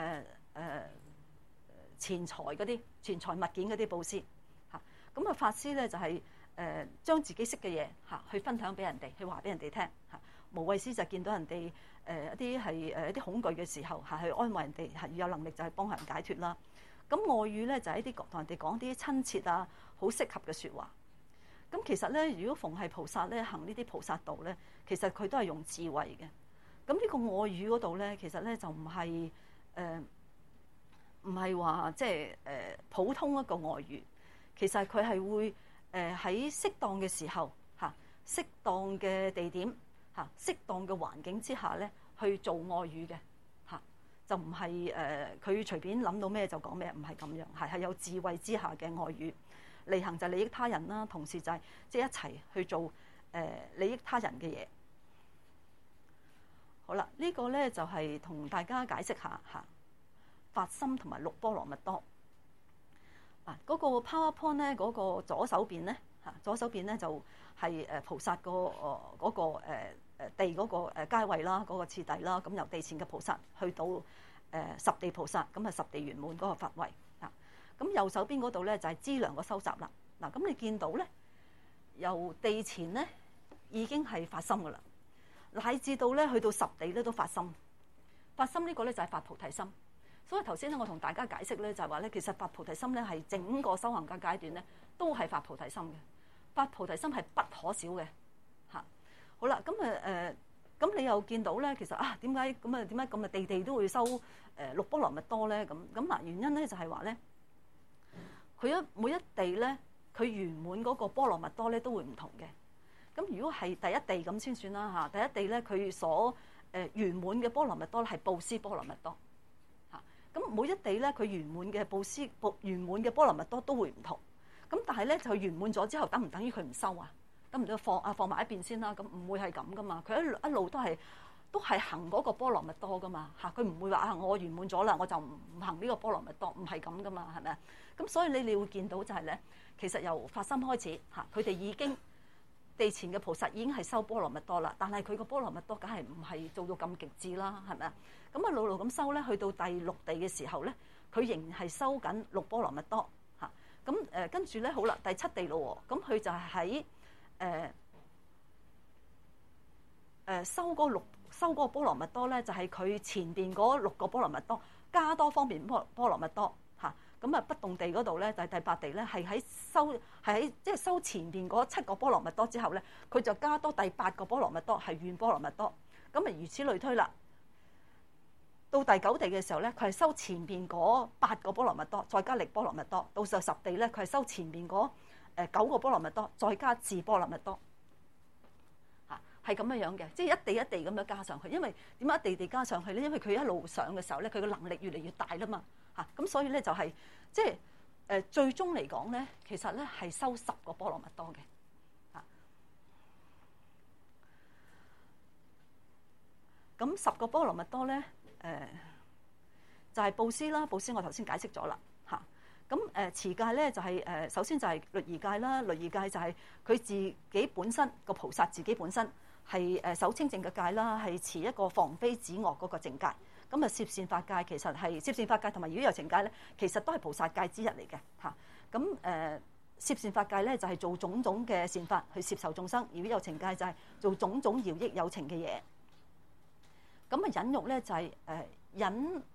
錢財嗰啲錢財物件嗰啲布施嚇。咁啊，法施咧就係將自己識嘅嘢嚇去分享俾人哋，去話俾人哋聽嚇。無畏施就見到人哋一啲係一啲恐懼嘅時候嚇，去安慰人哋係有能力就係幫人解脫啦。咁愛語咧就係一啲同人哋講啲親切啊，好適合嘅説話。咁其實咧，如果逢係菩薩咧行呢啲菩薩道咧，其實佢都係用智慧嘅。咁呢個愛語嗰度咧，其實咧就唔係話即係普通一個愛語。其實佢係會喺適當嘅時候嚇、適當嘅地點嚇、適當嘅環境之下咧去做愛語嘅。就唔係佢隨便諗到咩就講咩，唔係咁樣，係有智慧之下嘅愛語。利行就係利益他人啦，同時就係即係一齊去做利益他人嘅嘢。好啦，呢個咧就係同大家解釋下嚇發心同埋6波羅蜜多。嗱，嗰個 PowerPoint 咧，嗰個左手邊咧嚇，左手邊咧就係菩薩嗰個地嗰個階位啦，嗰個次第啦。咁由地前嘅菩薩去到10地菩薩，咁啊10地圓滿嗰個法位啊。咁右手邊嗰度咧就係資糧個收集啦。嗱，咁你見到咧，由地前咧已經係發心噶啦，乃至到咧去到10地咧都發心。發心呢個咧就係發菩提心。所以頭先咧我同大家解釋咧就係話咧，其實發菩提心咧係整個修行嘅階段咧都係發菩提心嘅。發菩提心係不可少嘅嚇。好啦，咁咁你又見到咧，其實啊點解咁啊地地都會收6波羅蜜多咧？咁嗱，原因咧就係話咧，佢每一地咧，佢圓滿嗰個波羅蜜多咧都會唔同嘅。咁如果係第一地咁先算啦嚇，第一地咧佢所圓滿嘅波羅蜜多係布施波羅蜜多嚇。咁每一地咧佢圓滿嘅布施圓滿嘅波羅蜜多都會唔同。咁但係咧就圓滿咗之後，等唔等於佢唔收啊？等唔等放埋一邊先啦？咁唔會係咁噶嘛？佢一路都係行嗰個波羅蜜多噶嘛嚇。佢唔會話啊，我圓滿咗啦，我就唔行呢個波羅蜜多，唔係咁噶嘛，係咪啊？咁所以你會見到就係咧，其實由發心開始嚇，佢哋已經地前嘅菩薩已經係修波羅蜜多啦。但係佢個波羅蜜多梗係唔係做到咁極致啦，係咪啊？咁啊，路咁修咧，去到第6地嘅時候咧，佢仍然係收緊6波羅蜜多嚇。 咁跟住咧好啦，第七地咯喎，咁佢就係喺收嗰個波羅蜜多咧，就係佢前邊嗰6個波羅蜜多加多方面波羅蜜多嚇。咁不動地嗰度咧，就係第八地咧，係喺即係收前邊嗰7個波羅蜜多之後咧，佢就加多第8個波羅蜜多係願波羅蜜多。咁如此類推啦。到第九地嘅時候咧，佢係收前邊嗰8個波羅蜜多，再加力波羅蜜多。到10地咧，佢係收前邊嗰9個波羅蜜多，再加智波羅蜜多。係咁樣嘅，即係一地一地咁樣加上去。因為點解一地地加上去咧？因為佢一路上嘅時候咧，佢嘅能力越嚟越大啦嘛。咁所以咧就係即係最終嚟講咧，其實咧係收10個波羅蜜多嘅。咁10個波羅蜜多咧，就係布施啦。布施我頭先解釋咗啦。咁持戒咧就係首先就係律儀戒啦。律儀戒就係佢自己本身個菩薩自己本身係守清淨嘅戒啦，係持一個防非止惡嗰個淨戒。咁攝善法戒其實係攝善法戒同埋如果有情戒咧，其實都係菩薩戒之一嚟嘅嚇。咁攝善法戒咧就係做種種嘅善法去攝受眾生，如果有情戒就係做種種饒益有情嘅嘢。咁忍辱咧就係忍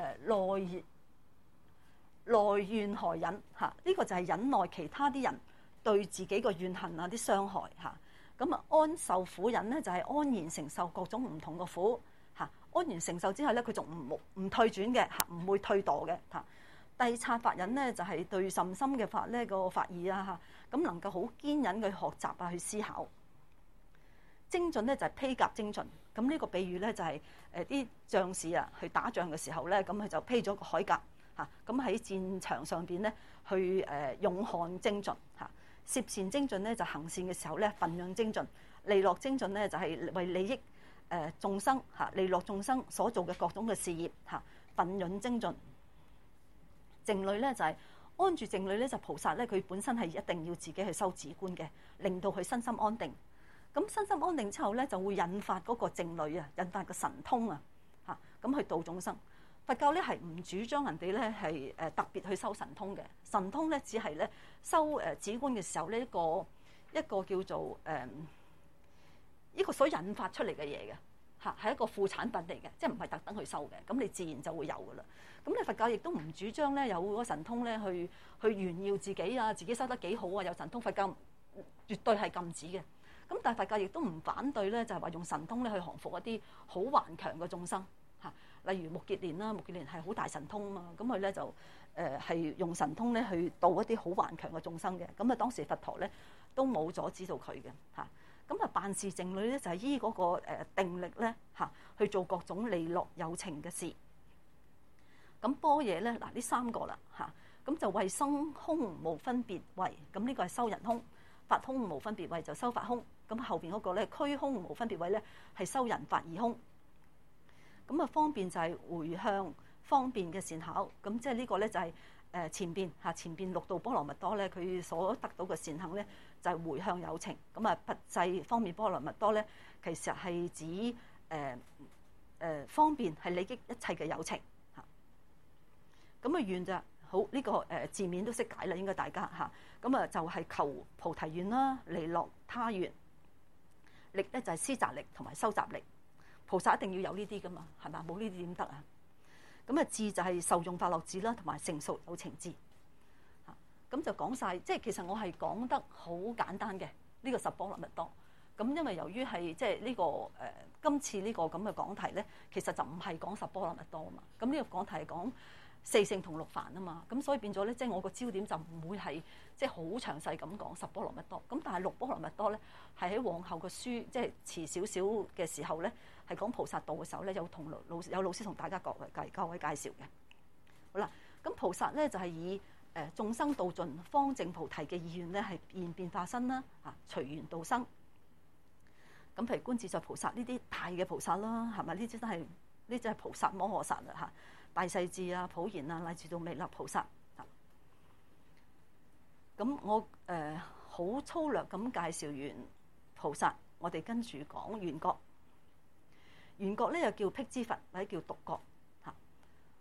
內怨害忍嚇，呢個就係忍耐其他啲人對自己個怨恨啊啲傷害嚇。咁安受苦忍咧就係安然承受各種唔同嘅苦嚇。安然承受之後咧，佢仲唔退轉嘅嚇，唔會退墮嘅嚇。諦察法忍咧就係對甚深嘅法咧個法義啊嚇，咁能夠好堅忍去學習啊去思考。精進咧就係披甲精進，咁呢個比喻咧就係啲將士啊去打仗嘅時候咧，咁佢就披咗個鎧甲嚇，咁喺戰場上邊咧去勇悍精進嚇。攝善精進咧就行善嘅時候咧分養精進，利樂精進咧就係為利益眾生嚇，利樂眾生所做嘅各種嘅事業嚇，分養精進。靜慮咧就係安住靜慮咧，就菩薩咧佢本身係一定要自己去修止觀嘅，令到佢身心安定。咁身心安定之後咧，就會引發嗰個靜慮啊，引發個神通啊嚇，咁去度眾生。佛教咧係唔主張人哋咧係特別去修神通嘅，神通咧只係咧修止觀嘅時候呢一個叫做一個所引發出嚟嘅嘢嘅嚇，係一個副產品嚟嘅，即係唔係特登去修嘅，咁你自然就會有噶啦。咁你佛教亦都唔主張咧有嗰個神通咧去炫耀自己啊，自己修得幾好啊，有神通。佛教絕對係禁止嘅。咁但係佛教亦都唔反對咧，就係話用神通咧去降服一啲好頑強嘅眾生嚇。例如目犍連啦，目犍連係好大神通啊嘛，咁佢咧就係用神通咧去度一啲好頑強嘅眾生嘅。咁當時佛陀咧都冇阻止到佢嘅嚇。咁辦事靜慮咧就係依嗰個定力咧嚇去做各種利樂有情嘅事。咁般若咧嗱呢3個啦嚇，咁就為生空無分別慧，咁呢個係修人空；法空無分別慧就修法空。咁後邊嗰個咧虛空無分別慧咧係修人法二空。咁方便就係回向方便嘅善巧，咁即係呢個咧就係前邊6道波羅蜜多咧佢所得到嘅善行咧就係回向有情。咁拔濟方便波羅蜜多咧其實係指方便係利益一切嘅有情嚇。咁願就好呢個字面都識解啦，應該大家嚇。咁就係求菩提願啦，利樂他願。力咧就係施集力同埋收集力。菩薩一定要有呢啲噶嘛，係嘛？冇呢啲點得啊？咁智就係受用法樂智啦，同埋成熟有情智。咁就講晒，即係其實我係講得好簡單嘅呢個10波羅蜜多。咁因為由於係即係呢個今次呢個咁嘅講題咧，其實就唔係講10波羅蜜多啊嘛。咁呢個講題係講四聖同六梵啊嘛。咁所以變咗咧，即係我個焦點就唔會係即係好詳細咁講10波羅蜜多。咁但係6波羅蜜多咧，係喺往後嘅書即係遲少少嘅時候咧。係講菩薩道嘅時候咧，有老師同大家各位介紹嘅。好啦，咁菩薩咧就係以眾生度盡方證菩提嘅意願咧，係現變化身啦，隨緣度生。咁譬如觀自在菩薩呢啲大嘅菩薩啦，係咪？呢啲都係呢啲係菩薩摩訶薩啦嚇，大勢至啊、普賢啊，乃至到彌勒菩薩。咁我好粗略咁介紹完菩薩，我哋跟住講緣覺。緣覺咧又叫辟支佛或者叫獨覺嚇。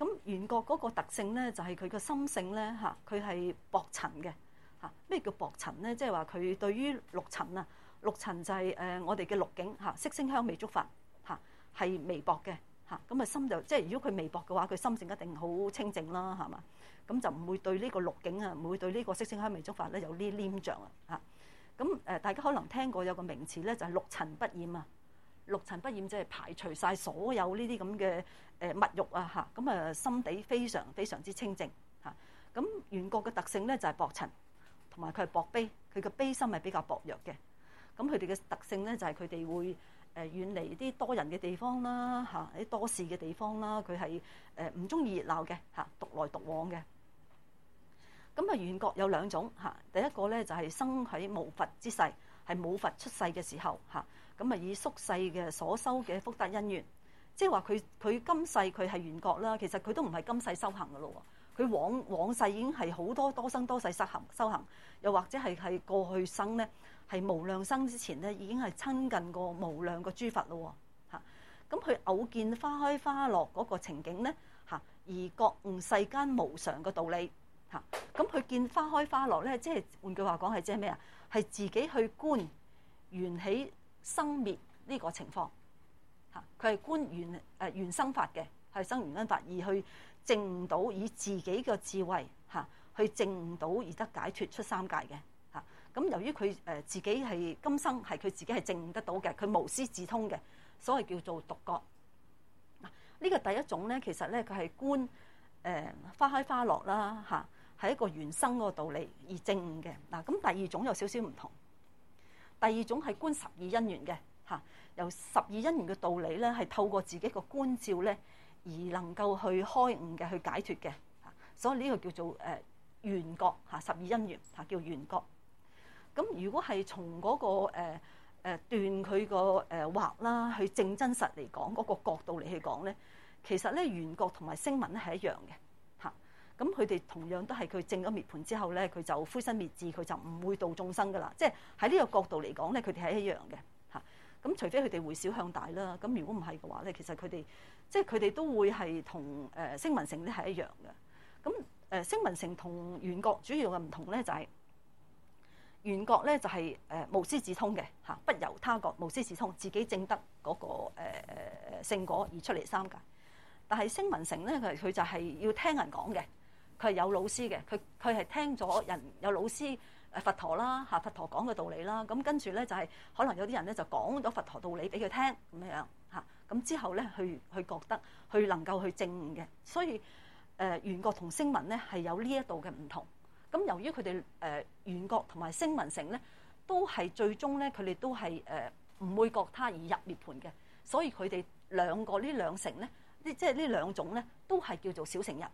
咁圓覺嗰個特性咧，就係佢個心性咧嚇，佢係薄塵嘅嚇。咩叫薄塵咧？即係話佢對於六塵啊，六塵就係我哋嘅六境嚇，色聲香味觸法嚇，係微薄嘅嚇。咁啊心就即係如果佢微薄嘅話，佢心性一定好清淨啦，係嘛？咁就唔會對呢個六境啊，唔會對呢個色聲香味觸法咧有呢黏著啊嚇。咁大家可能聽過有個名詞咧，就係六塵不染啊。六塵不染即係排除晒所有呢啲咁嘅物欲啊嚇，咁啊心地非常非常之清淨嚇。咁圓覺嘅特性咧就係薄塵，同埋佢係薄悲，佢嘅悲心係比較薄弱嘅。咁佢哋嘅特性咧就係佢哋會遠離啲多人嘅地方啦嚇，啲多事嘅地方啦，佢係唔中意熱鬧嘅嚇，獨來獨往嘅。咁啊圓覺有兩種嚇，第一個咧就係生喺無佛之世，係冇佛出世嘅時候嚇。咁啊，以宿世嘅所修嘅福德因緣，即係話佢今世佢係圓覺啦，其實佢都唔係今世修行嘅咯。佢往世已經係好多生多世修行，又或者係過去生咧，係無量生之前咧，已經係親近過無量個諸佛咯嚇。咁佢偶見花開花落嗰個情景咧嚇，而覺悟世間無常嘅道理嚇。咁佢見花開花落咧，即係換句話講係即係咩啊？係自己去觀緣起生滅呢個情況嚇，佢係觀緣生法嘅，係生緣因法，而去證悟到以自己嘅智慧嚇去證悟到而得解脫出三界嘅嚇。咁由於佢自己係今生係佢自己係證悟得到嘅，佢無師自通嘅，所謂叫做獨覺。嗱，呢個第一種咧，其實咧佢係觀花開花落啦嚇，係一個緣生嗰個道理而證悟嘅。嗱，咁第二種有少少唔同。第二種係觀十二因緣嘅嚇，由十二因緣嘅道理咧，係透過自己個觀照咧，而能夠去開悟嘅，去解脫嘅嚇。所以呢個叫做圓覺嚇，十二因緣嚇叫圓覺。咁如果係從嗰個斷佢個惑啦，去證真實嚟講嗰個角度嚟去講咧，其實咧圓覺同埋聲聞咧係一樣嘅嚇。咁佢哋同樣都係佢證咗涅槃之後咧，佢就灰身滅智，佢就唔會度眾生噶啦。即係喺呢個角度嚟講咧，佢哋係一樣嘅嚇。咁除非佢哋會小向大啦，咁如果唔係嘅話咧，其實佢哋即係佢哋都會係同聲聞乘咧係一樣嘅。咁聲聞乘同圓覺主要嘅唔同咧，就係圓覺咧就係無師自通嘅嚇，不由他覺，無師自通，自己證得嗰個聖果而出嚟三界。但係聲聞乘咧，佢就係要聽人講嘅。佢係有老師嘅，佢係聽咗人有老師佛陀啦嚇，佛陀講嘅道理啦，咁跟住咧就係可能有啲人咧就講咗佛陀道理俾佢聽咁樣嚇，咁之後咧去覺得去能夠去證悟嘅，所以圓覺同聲聞咧係有呢一度嘅唔同。咁由於佢哋圓覺同埋聲聞乘咧都係最終咧佢哋都係唔會覺他而入涅槃嘅，所以佢哋兩個呢兩乘咧，即係呢兩種咧都係叫做小乘人。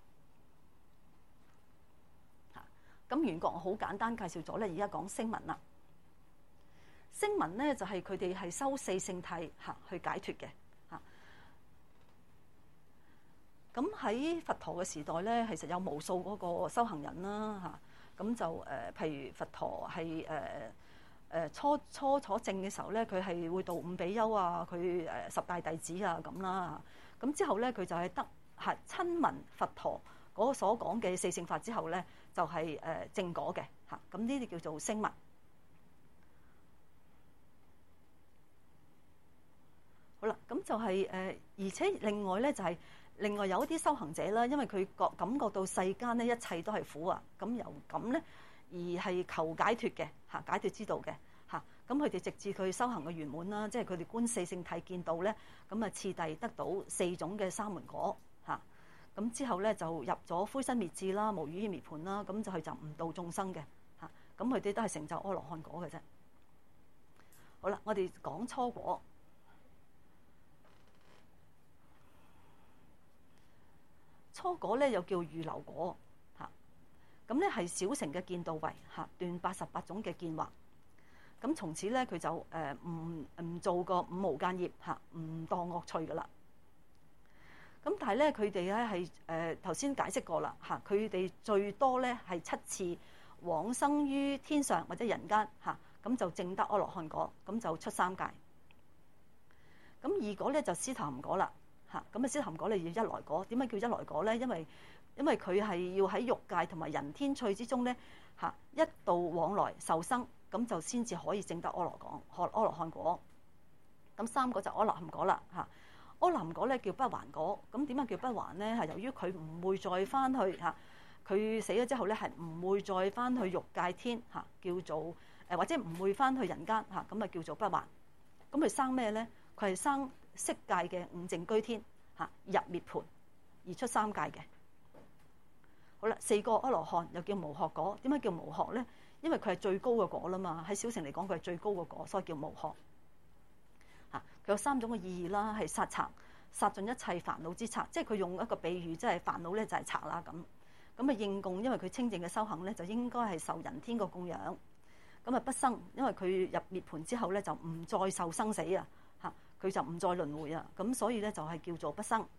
咁圓覺我好簡單介紹咗咧，而家講聲聞啦。聲聞咧就係佢哋係修四聖諦嚇去解脫嘅嚇。咁喺佛陀嘅時代咧，其實有無數嗰個修行人啦嚇。咁就譬如佛陀係初坐證嘅時候咧，佢係會度五比丘啊，佢十大弟子啊咁啦。咁之後咧，佢就係得係親聞佛陀嗰所講嘅四聖法之後咧，就係正果嘅嚇。咁呢啲叫做聲聞。好啦，咁就係而且另外咧就係另外有一啲修行者啦，因為佢感覺到世間咧一切都係苦啊，咁由咁咧而係求解脫嘅嚇，解脫之道嘅嚇。咁佢哋直至佢修行嘅圓滿啦，即係佢哋觀四聖諦見到咧，咁啊次第得到四種嘅三門果嚇。咁之後咧就入咗灰身滅智啦，無餘於涅槃啦，咁就係就唔度眾生嘅嚇。咁佢哋都係成就阿羅漢果嘅啫。好啦，我哋講初果。初果咧又叫預流果嚇，咁咧係小乘嘅見道位嚇，斷88種嘅見惑。咁從此咧佢就唔做個五無間業嚇，唔墮惡趣噶啦。咁但係咧佢哋咧係頭先解釋過啦嚇，佢哋最多咧係7次往生於天上或者人間嚇，咁就證得阿羅漢果，咁就出三界。咁二果咧就斯陀含果啦。 嚇。咁啊，斯德含果咧要一來果，點解叫一來果咧？因為佢係要喺欲界同埋人天趣之中咧嚇一道往來受生，咁就先至可以證得阿羅漢果。咁三個就阿羅漢果啦嚇。阿羅漢果咧叫不還果，咁點解叫不還咧？係由於佢唔會再翻去嚇，佢死咗之後咧係唔會再翻去欲界天嚇，叫做或者唔會翻去人間嚇，咁啊叫做不還。咁佢生咩咧？佢係生色界嘅五淨居天嚇，入涅槃而出三界嘅。好啦，四個阿羅漢又叫無學果，點解叫無學咧？因為佢係最高嘅果啦嘛，喺小乘嚟講佢係最高嘅果，所以叫無學。嚇，佢有三種嘅意義啦，係殺賊，殺盡一切煩惱之賊，即係佢用一個比喻，即係煩惱咧就係賊啦咁。咁啊應供，因為佢清淨嘅修行咧就應該係受人天個供養。咁啊不生，因為佢入涅槃之後咧就唔再受生死啊嚇，佢就唔再輪迴啊，咁所以咧就係叫做不生。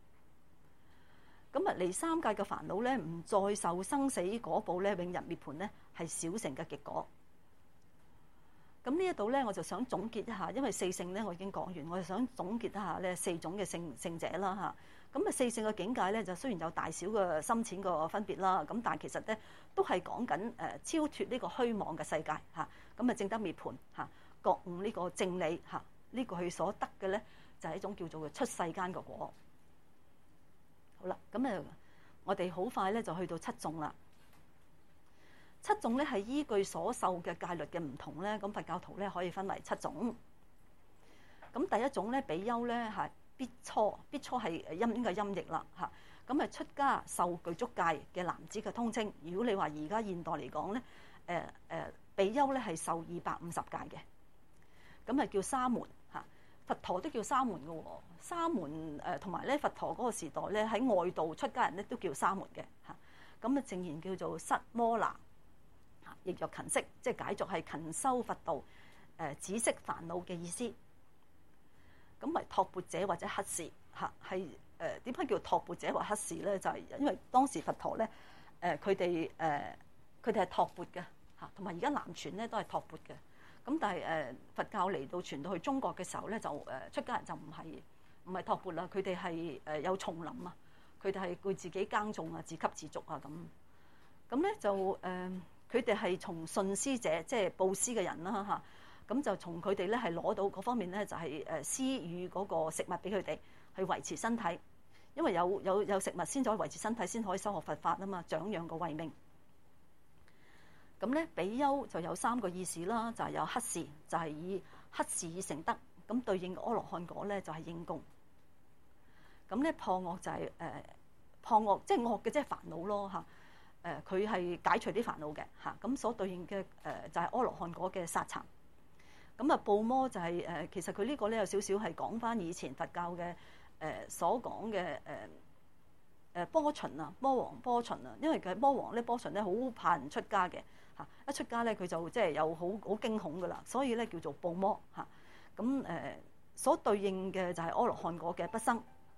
咁啊離三界嘅煩惱咧唔再受生死果報咧，永入涅槃咧係小乘嘅極果。咁呢一度咧，我就想總結一下，因為四聖咧我已經講完，我就想總結一下咧四種嘅聖者啦嚇。咁啊四聖嘅境界咧，就雖然有大小嘅深淺個分別啦，咁但係其實咧都係講緊超脱呢個虛妄嘅世界嚇，咁啊證得涅槃嚇，覺悟呢個正理嚇，呢個佢所得嘅咧就係一種叫做出世間嘅果。好啦，咁啊我哋好快咧就去到七眾啦。七眾咧係依據所受嘅戒律嘅唔同咧，咁佛教徒咧可以分為七種。咁第一種咧比丘咧係苾芻，苾芻係應該音譯啦嚇。咁啊出家受具足戒嘅男子嘅通稱。如果你話而家現代嚟講咧，比丘咧係受250戒嘅，咁啊叫沙門嚇。佛陀都叫沙門嘅喎，沙門同埋咧佛陀嗰個時代咧喺外道出家人咧都叫沙門嘅嚇。咁啊正言叫做失摩那。亦作勤息，即係解作係勤修佛道，止息煩惱嘅意思。咁為托缽者或者乞士嚇，係點解叫托缽者或乞士咧？就係因為當時佛陀咧，佢哋係托缽嘅嚇，同埋而家南傳咧都係托缽嘅。咁但係佛教嚟到傳到去中國嘅時候咧，就出家人就唔係托缽啦，佢哋係有叢林啊，佢哋係佢自己耕種啊，自給自足啊咁。咁咧就佢哋係從順施者，即係布施嘅人啦嚇，咁就從佢哋咧係攞到嗰方面咧，就係施予嗰個食物俾佢哋，去維持身體。因為有食物先可以維持身體，先可以修學佛法啊嘛，長養個慧命。咁咧比丘就有三個意思啦，就係有乞士，就係以乞士以成德，咁對應阿羅漢果咧就係應供。咁咧破惡就係破惡，即係惡嘅即係煩惱咯嚇。佢係解除啲煩惱嘅嚇，咁所對應嘅就係阿羅漢果嘅殺賊。咁啊怖魔就係其實佢呢個咧有少少係講返以前佛教嘅所講嘅波旬啊，魔王波旬啊，因為佢魔王咧波旬咧好怕人出家嘅嚇，一出家咧佢就即係有好驚恐噶啦，所以咧叫做怖魔嚇。咁所對應嘅就係阿羅漢果嘅不生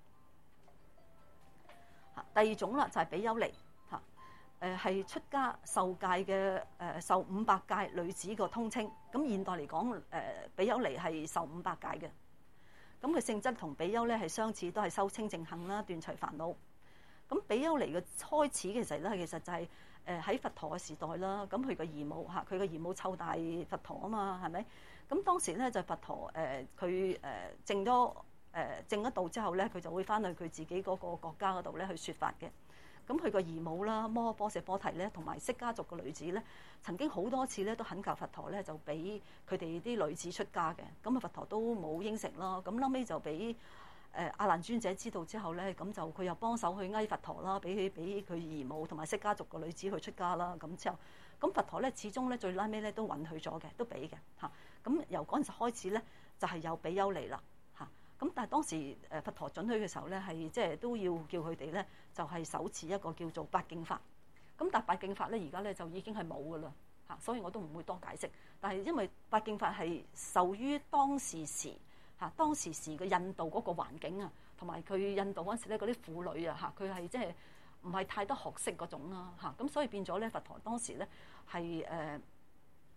嚇。第二種啦就係比丘尼。係出家受戒嘅受500戒女子個通稱。咁現代嚟講，比丘尼係受500戒嘅。咁佢性質同比丘咧係相似，都係修清淨行啦，斷除煩惱。咁比丘尼嘅開始其實就係喺佛陀嘅時代啦。咁佢個姨母嚇，佢個姨母湊大佛陀啊嘛，係咪？咁當時咧就佛陀佢證咗道之後咧，佢就會翻去佢自己嗰個國家嗰度咧去説法嘅。咁佢個姨母啦，摩訶波闍波提咧，同埋釋迦族嘅女子咧，曾經好多次咧都懇求佛陀咧，就俾佢哋啲女子出家嘅。咁啊，佛陀都冇應承咯。咁後尾就俾阿難尊者知道之後咧，咁就佢又幫手去哀佛陀啦，俾佢姨母同埋釋迦族嘅女子去出家啦。咁之後，咁佛陀咧始終咧最拉尾咧都允許咗嘅，都俾嘅嚇。咁由嗰陣時開始咧，就係有比丘尼啦。咁但係當時佛陀准許嘅時候咧，係即係都要叫佢哋咧，就係手持一個叫做八敬法。咁但係八敬法咧，而家咧就已經係冇噶啦嚇，所以我都唔會多解釋。但係因為八敬法係受於當時嚇，當時嘅印度嗰個環境啊，同埋佢印度嗰陣時咧嗰啲婦女啊嚇，佢係即係唔係太多學識嗰種啦嚇，咁所以變咗咧佛陀當時咧係經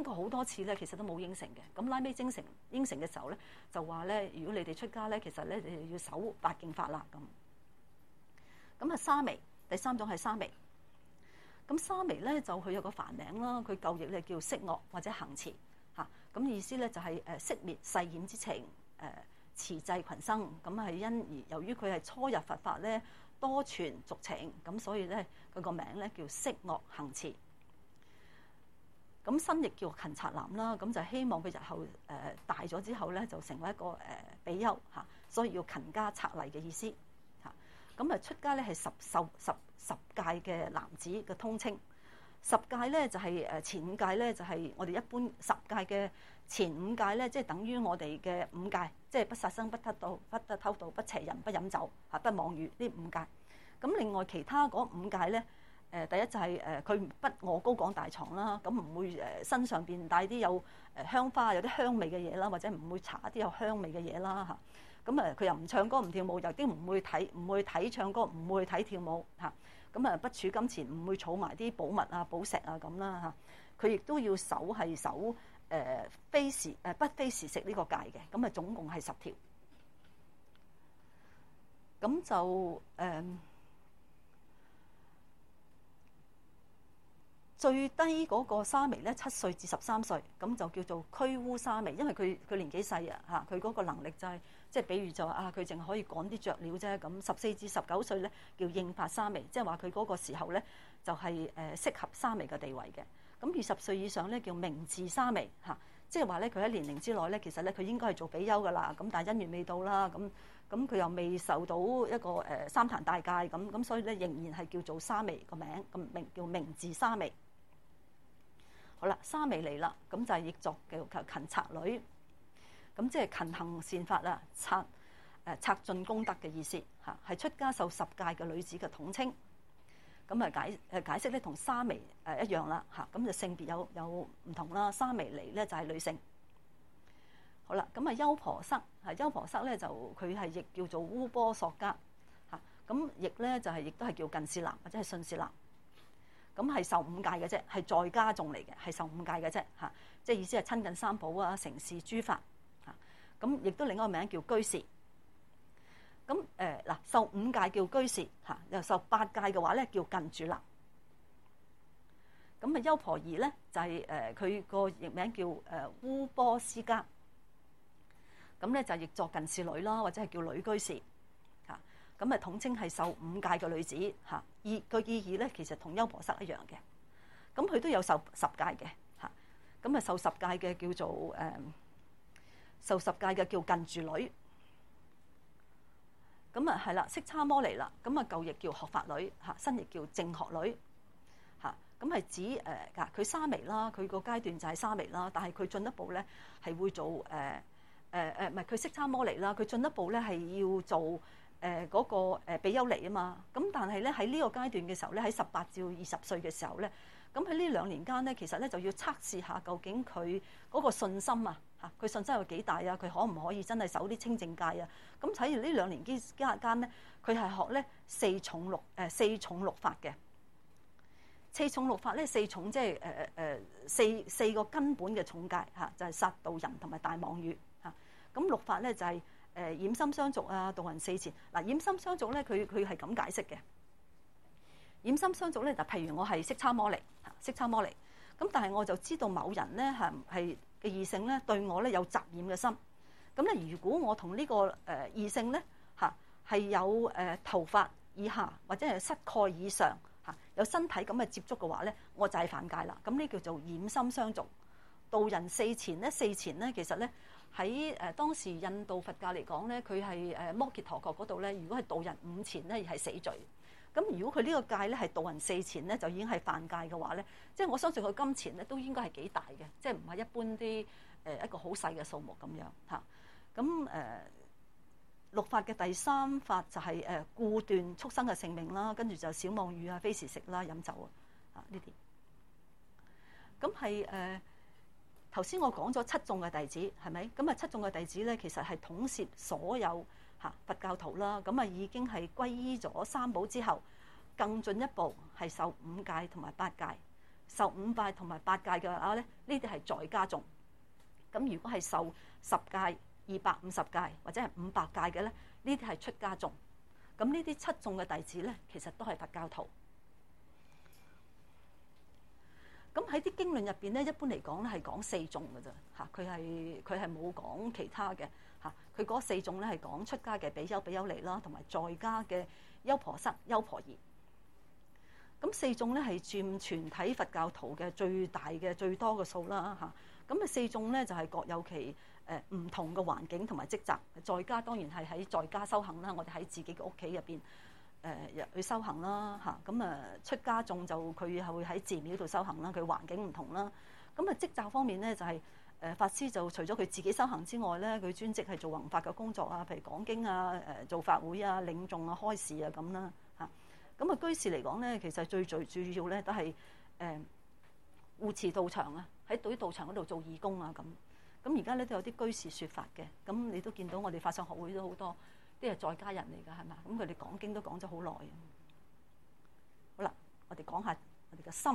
經過好多次咧，其實都冇應承嘅。咁拉尾應承嘅時候咧，就話咧，如果你哋出家咧，其實咧你哋要守八敬法啦咁。咁啊沙彌，第三種係沙彌。咁沙彌咧就佢有個梵名啦，佢舊譯咧叫息惡或者行持嚇。咁意思咧就係息滅世染之情，持濟群生。咁係因而由於佢係初入佛法咧，多傳俗情，咁所以咧佢個名咧叫息惡行持。咁新譯叫勤策男啦，咁就希望佢日後大咗之後咧，就成為一個比丘嚇，所以要勤加策勵嘅意思嚇。咁啊出家咧係十戒嘅男子嘅通稱。十戒咧就係前五戒咧就係我哋一般十戒嘅前五戒咧，即係等於我哋嘅五戒，即係不殺生、不偷盜、不偷盜、不邪淫、不飲酒嚇、不妄語呢五戒。咁另外其他嗰五戒咧。第一就係佢不臥高講大床啦，咁唔會身上邊帶啲有香花、有啲香味嘅嘢啦，或者唔會搽啲有香味嘅嘢啦嚇。咁佢又唔唱歌唔跳舞，又啲唔會睇唱歌，唔會睇跳舞嚇。咁不儲金錢，唔會儲埋啲寶物啊、寶石啊咁啦嚇。佢亦都要守不非時食呢個戒嘅。咁總共係10條。咁就最低嗰個沙彌咧，7歲至13歲，咁就叫做俱烏沙彌，因為佢年紀細啊嚇，佢嗰個能力就係即係比如就話佢淨係可以趕啲雀鳥啫。咁14至19歲咧叫應發沙彌，即係話佢嗰個時候咧就係適合沙彌嘅地位嘅。咁20歲以上咧叫明智沙彌嚇，即係話咧佢喺年齡之內咧，其實咧佢應該係做比丘噶啦，咁但係因緣未到啦，咁佢又未受到一個三壇大戒咁所以咧仍然係叫做沙彌個名，咁叫明智沙彌。好啦，沙彌嚟啦，咁就係譯作叫勤策女，咁即係勤行善法啦，策進功德嘅意思嚇，係出家受10戒嘅女子嘅統稱。咁解釋咧同沙彌一樣啦嚇，咁就性別有唔同啦。沙彌嚟咧就係女性。好啦，咁優婆塞優婆塞咧就佢係譯叫做烏波索迦嚇，咁譯咧就係亦都係叫近事男或者係信事男。咁係受5戒嘅啫，係在家眾嚟嘅，係受5戒嘅啫嚇，即係意思係親近三寶啊，承事諸法嚇。咁亦都另一個名叫居士。咁受5戒叫居士嚇，又受8戒嘅話咧叫近住男。咁優婆夷咧就係佢個譯名叫烏波斯迦。咁咧就譯作近事女啦，或者係叫女居士。咁統稱係受5戒嘅女子嚇，個意義咧其實同優婆塞一樣嘅。咁佢都有受10戒嘅嚇，咁受10戒嘅叫做受10戒嘅叫近住女。咁係啦，色差摩尼啦，咁舊譯叫學法女嚇，新譯叫正學女嚇。咁係指佢沙彌啦，佢個階段就係沙彌啦，但係佢進一步咧係會做唔係佢色差摩尼啦，佢進一步咧係要做。嗰個比丘尼啊嘛，咁但係咧喺呢個階段嘅時候咧，喺18至20歲嘅時候咧，咁喺呢2年間咧，其實咧就要測試下究竟佢嗰個信心啊嚇，佢信心有幾大啊？佢可唔可以真係守啲清淨戒啊？咁睇住呢2年間咧，佢係學咧四重六法嘅。四重六法咧，四重即係四個根本嘅重戒嚇，就係殺盜淫同埋大妄語嚇。咁六法咧就係。染心相續啊，度人4錢。染心相續咧，佢係咁解釋嘅。染心相續咧，就譬如我係色差摩尼，咁但係我就知道某人咧係嘅異性咧對我咧有雜染嘅心。咁咧，如果我同呢個異性咧係有頭髮以下或者係膝蓋以上有身體咁嘅接觸嘅話咧，我就係犯戒啦。咁呢叫做染心相續。度人4錢咧，四錢咧其實咧。喺當時印度佛教嚟講咧，佢係摩羯陀國嗰度咧，如果係度人5錢咧，係死罪。咁如果佢呢個戒咧係度人4錢咧，就已經係犯戒嘅話咧，即係我相信佢金錢咧都應該係幾大嘅，即係唔係一般啲一個好細嘅數目咁樣嚇。咁六法嘅第3法就係顧斷畜生嘅性命啦，跟住就小妄語啊、非時食啦、飲酒啊呢啲。咁係頭先我講咗7眾嘅弟子係咪？咁7眾嘅弟子咧，其實係統攝所有佛教徒啦。咁已經係歸依咗三寶之後，更進一步係受5戒同埋8戒， 受五戒同埋八戒嘅話咧，呢啲係在家眾。咁如果係受10戒、250戒或者係500戒嘅咧，呢啲係出家眾。咁呢啲7眾嘅弟子咧，其實都係佛教徒。咁喺啲經論入邊咧，一般嚟講咧係講4眾嘅啫嚇，佢係冇講其他嘅嚇。佢嗰4眾咧係講出家嘅比丘、比丘尼啦，同埋在家嘅優婆塞、優婆夷。咁4眾咧係佔全體佛教徒嘅最大嘅最多嘅數啦嚇。咁4眾咧就係各有其唔同嘅環境同埋職責。在家當然係喺在家修行啦，我哋喺自己嘅屋企入邊去修行啦嚇。咁出家眾就佢係會喺寺廟度修行啦，佢環境唔同啦。咁職責方面咧就係法師就除咗佢自己修行之外咧，佢專職係做弘法嘅工作啊，譬如講經啊、做法會啊、領眾啊、開示啊咁啦嚇。咁居士嚟講咧，其實最主要咧都係護持道場啊，喺對道場嗰度做義工啊咁。咁而家咧都有啲居士説法嘅，咁你都見到我哋法相學會都好多啲係在家人嚟㗎，係嘛？咁佢哋講經都講咗好耐。好啦，我哋講下我哋嘅心。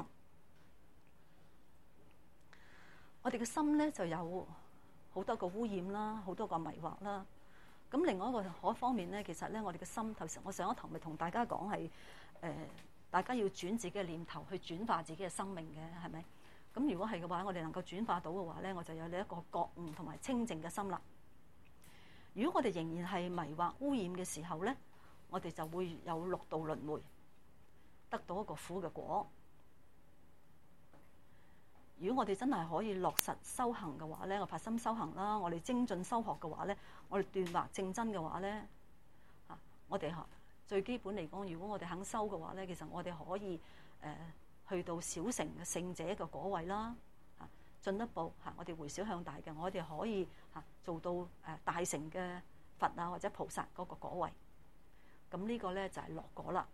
我哋嘅心咧就有好多個污染啦，好多個迷惑啦。咁另外一個方面咧，其實咧我哋嘅心，頭先我上一堂咪同大家講係大家要轉自己嘅念頭去轉化自己嘅生命嘅，係咪？咁如果係嘅話，我哋能夠轉化到嘅話咧，我就有呢一個覺悟同埋清淨嘅心啦。如果我哋仍然係迷惑污染嘅時候咧，我哋就會有6道輪迴，得到一個苦嘅果。如果我哋真係可以落實修行嘅話咧，我發心修行啦，我哋精進修學嘅話咧，我哋斷惑正真嘅話咧，我哋最基本嚟講，如果我哋肯修嘅話咧，其實我哋可以去到小乘嘅聖者嘅果位啦，進一步我哋回小向大嘅，我哋可以做到大乘嘅佛啊或者菩薩嗰個果位。咁呢個咧就係樂果啦。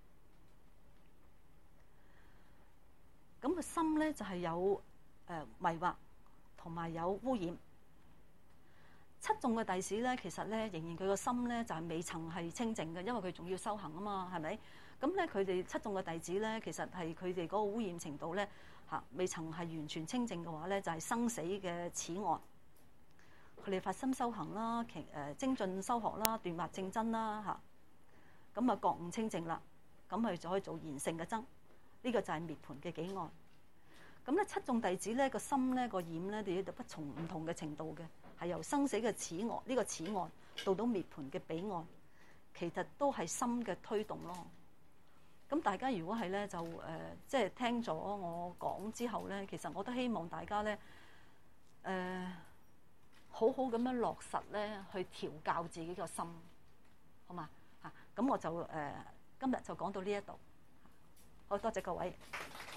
咁個心咧就係有迷惑同埋有污染。7眾嘅弟子咧，其實咧仍然佢個心咧就係未曾係清淨嘅，因為佢仲要修行啊嘛，係咪？咁咧佢哋7眾嘅弟子咧，其實係佢哋嗰個污染程度咧未曾係完全清淨嘅話咧，就係生死嘅此岸。佢哋發心修行啦，精進修學啦，斷惑正真啦咁啊覺悟清淨啦，咁佢就可以做賢聖嘅僧。呢個就係涅槃嘅彼岸。咁咧7眾弟子咧個心咧個染咧，哋都不從唔同嘅程度嘅，係由生死嘅此岸呢個此岸到到涅槃嘅彼岸，其實都係心嘅推動咯。咁大家如果係咧就即係聽咗我講之後咧，其實我都希望大家咧好好咁樣落實咧去調教自己個心，好嘛嚇？咁我就今日就講到呢一度，好多謝各位。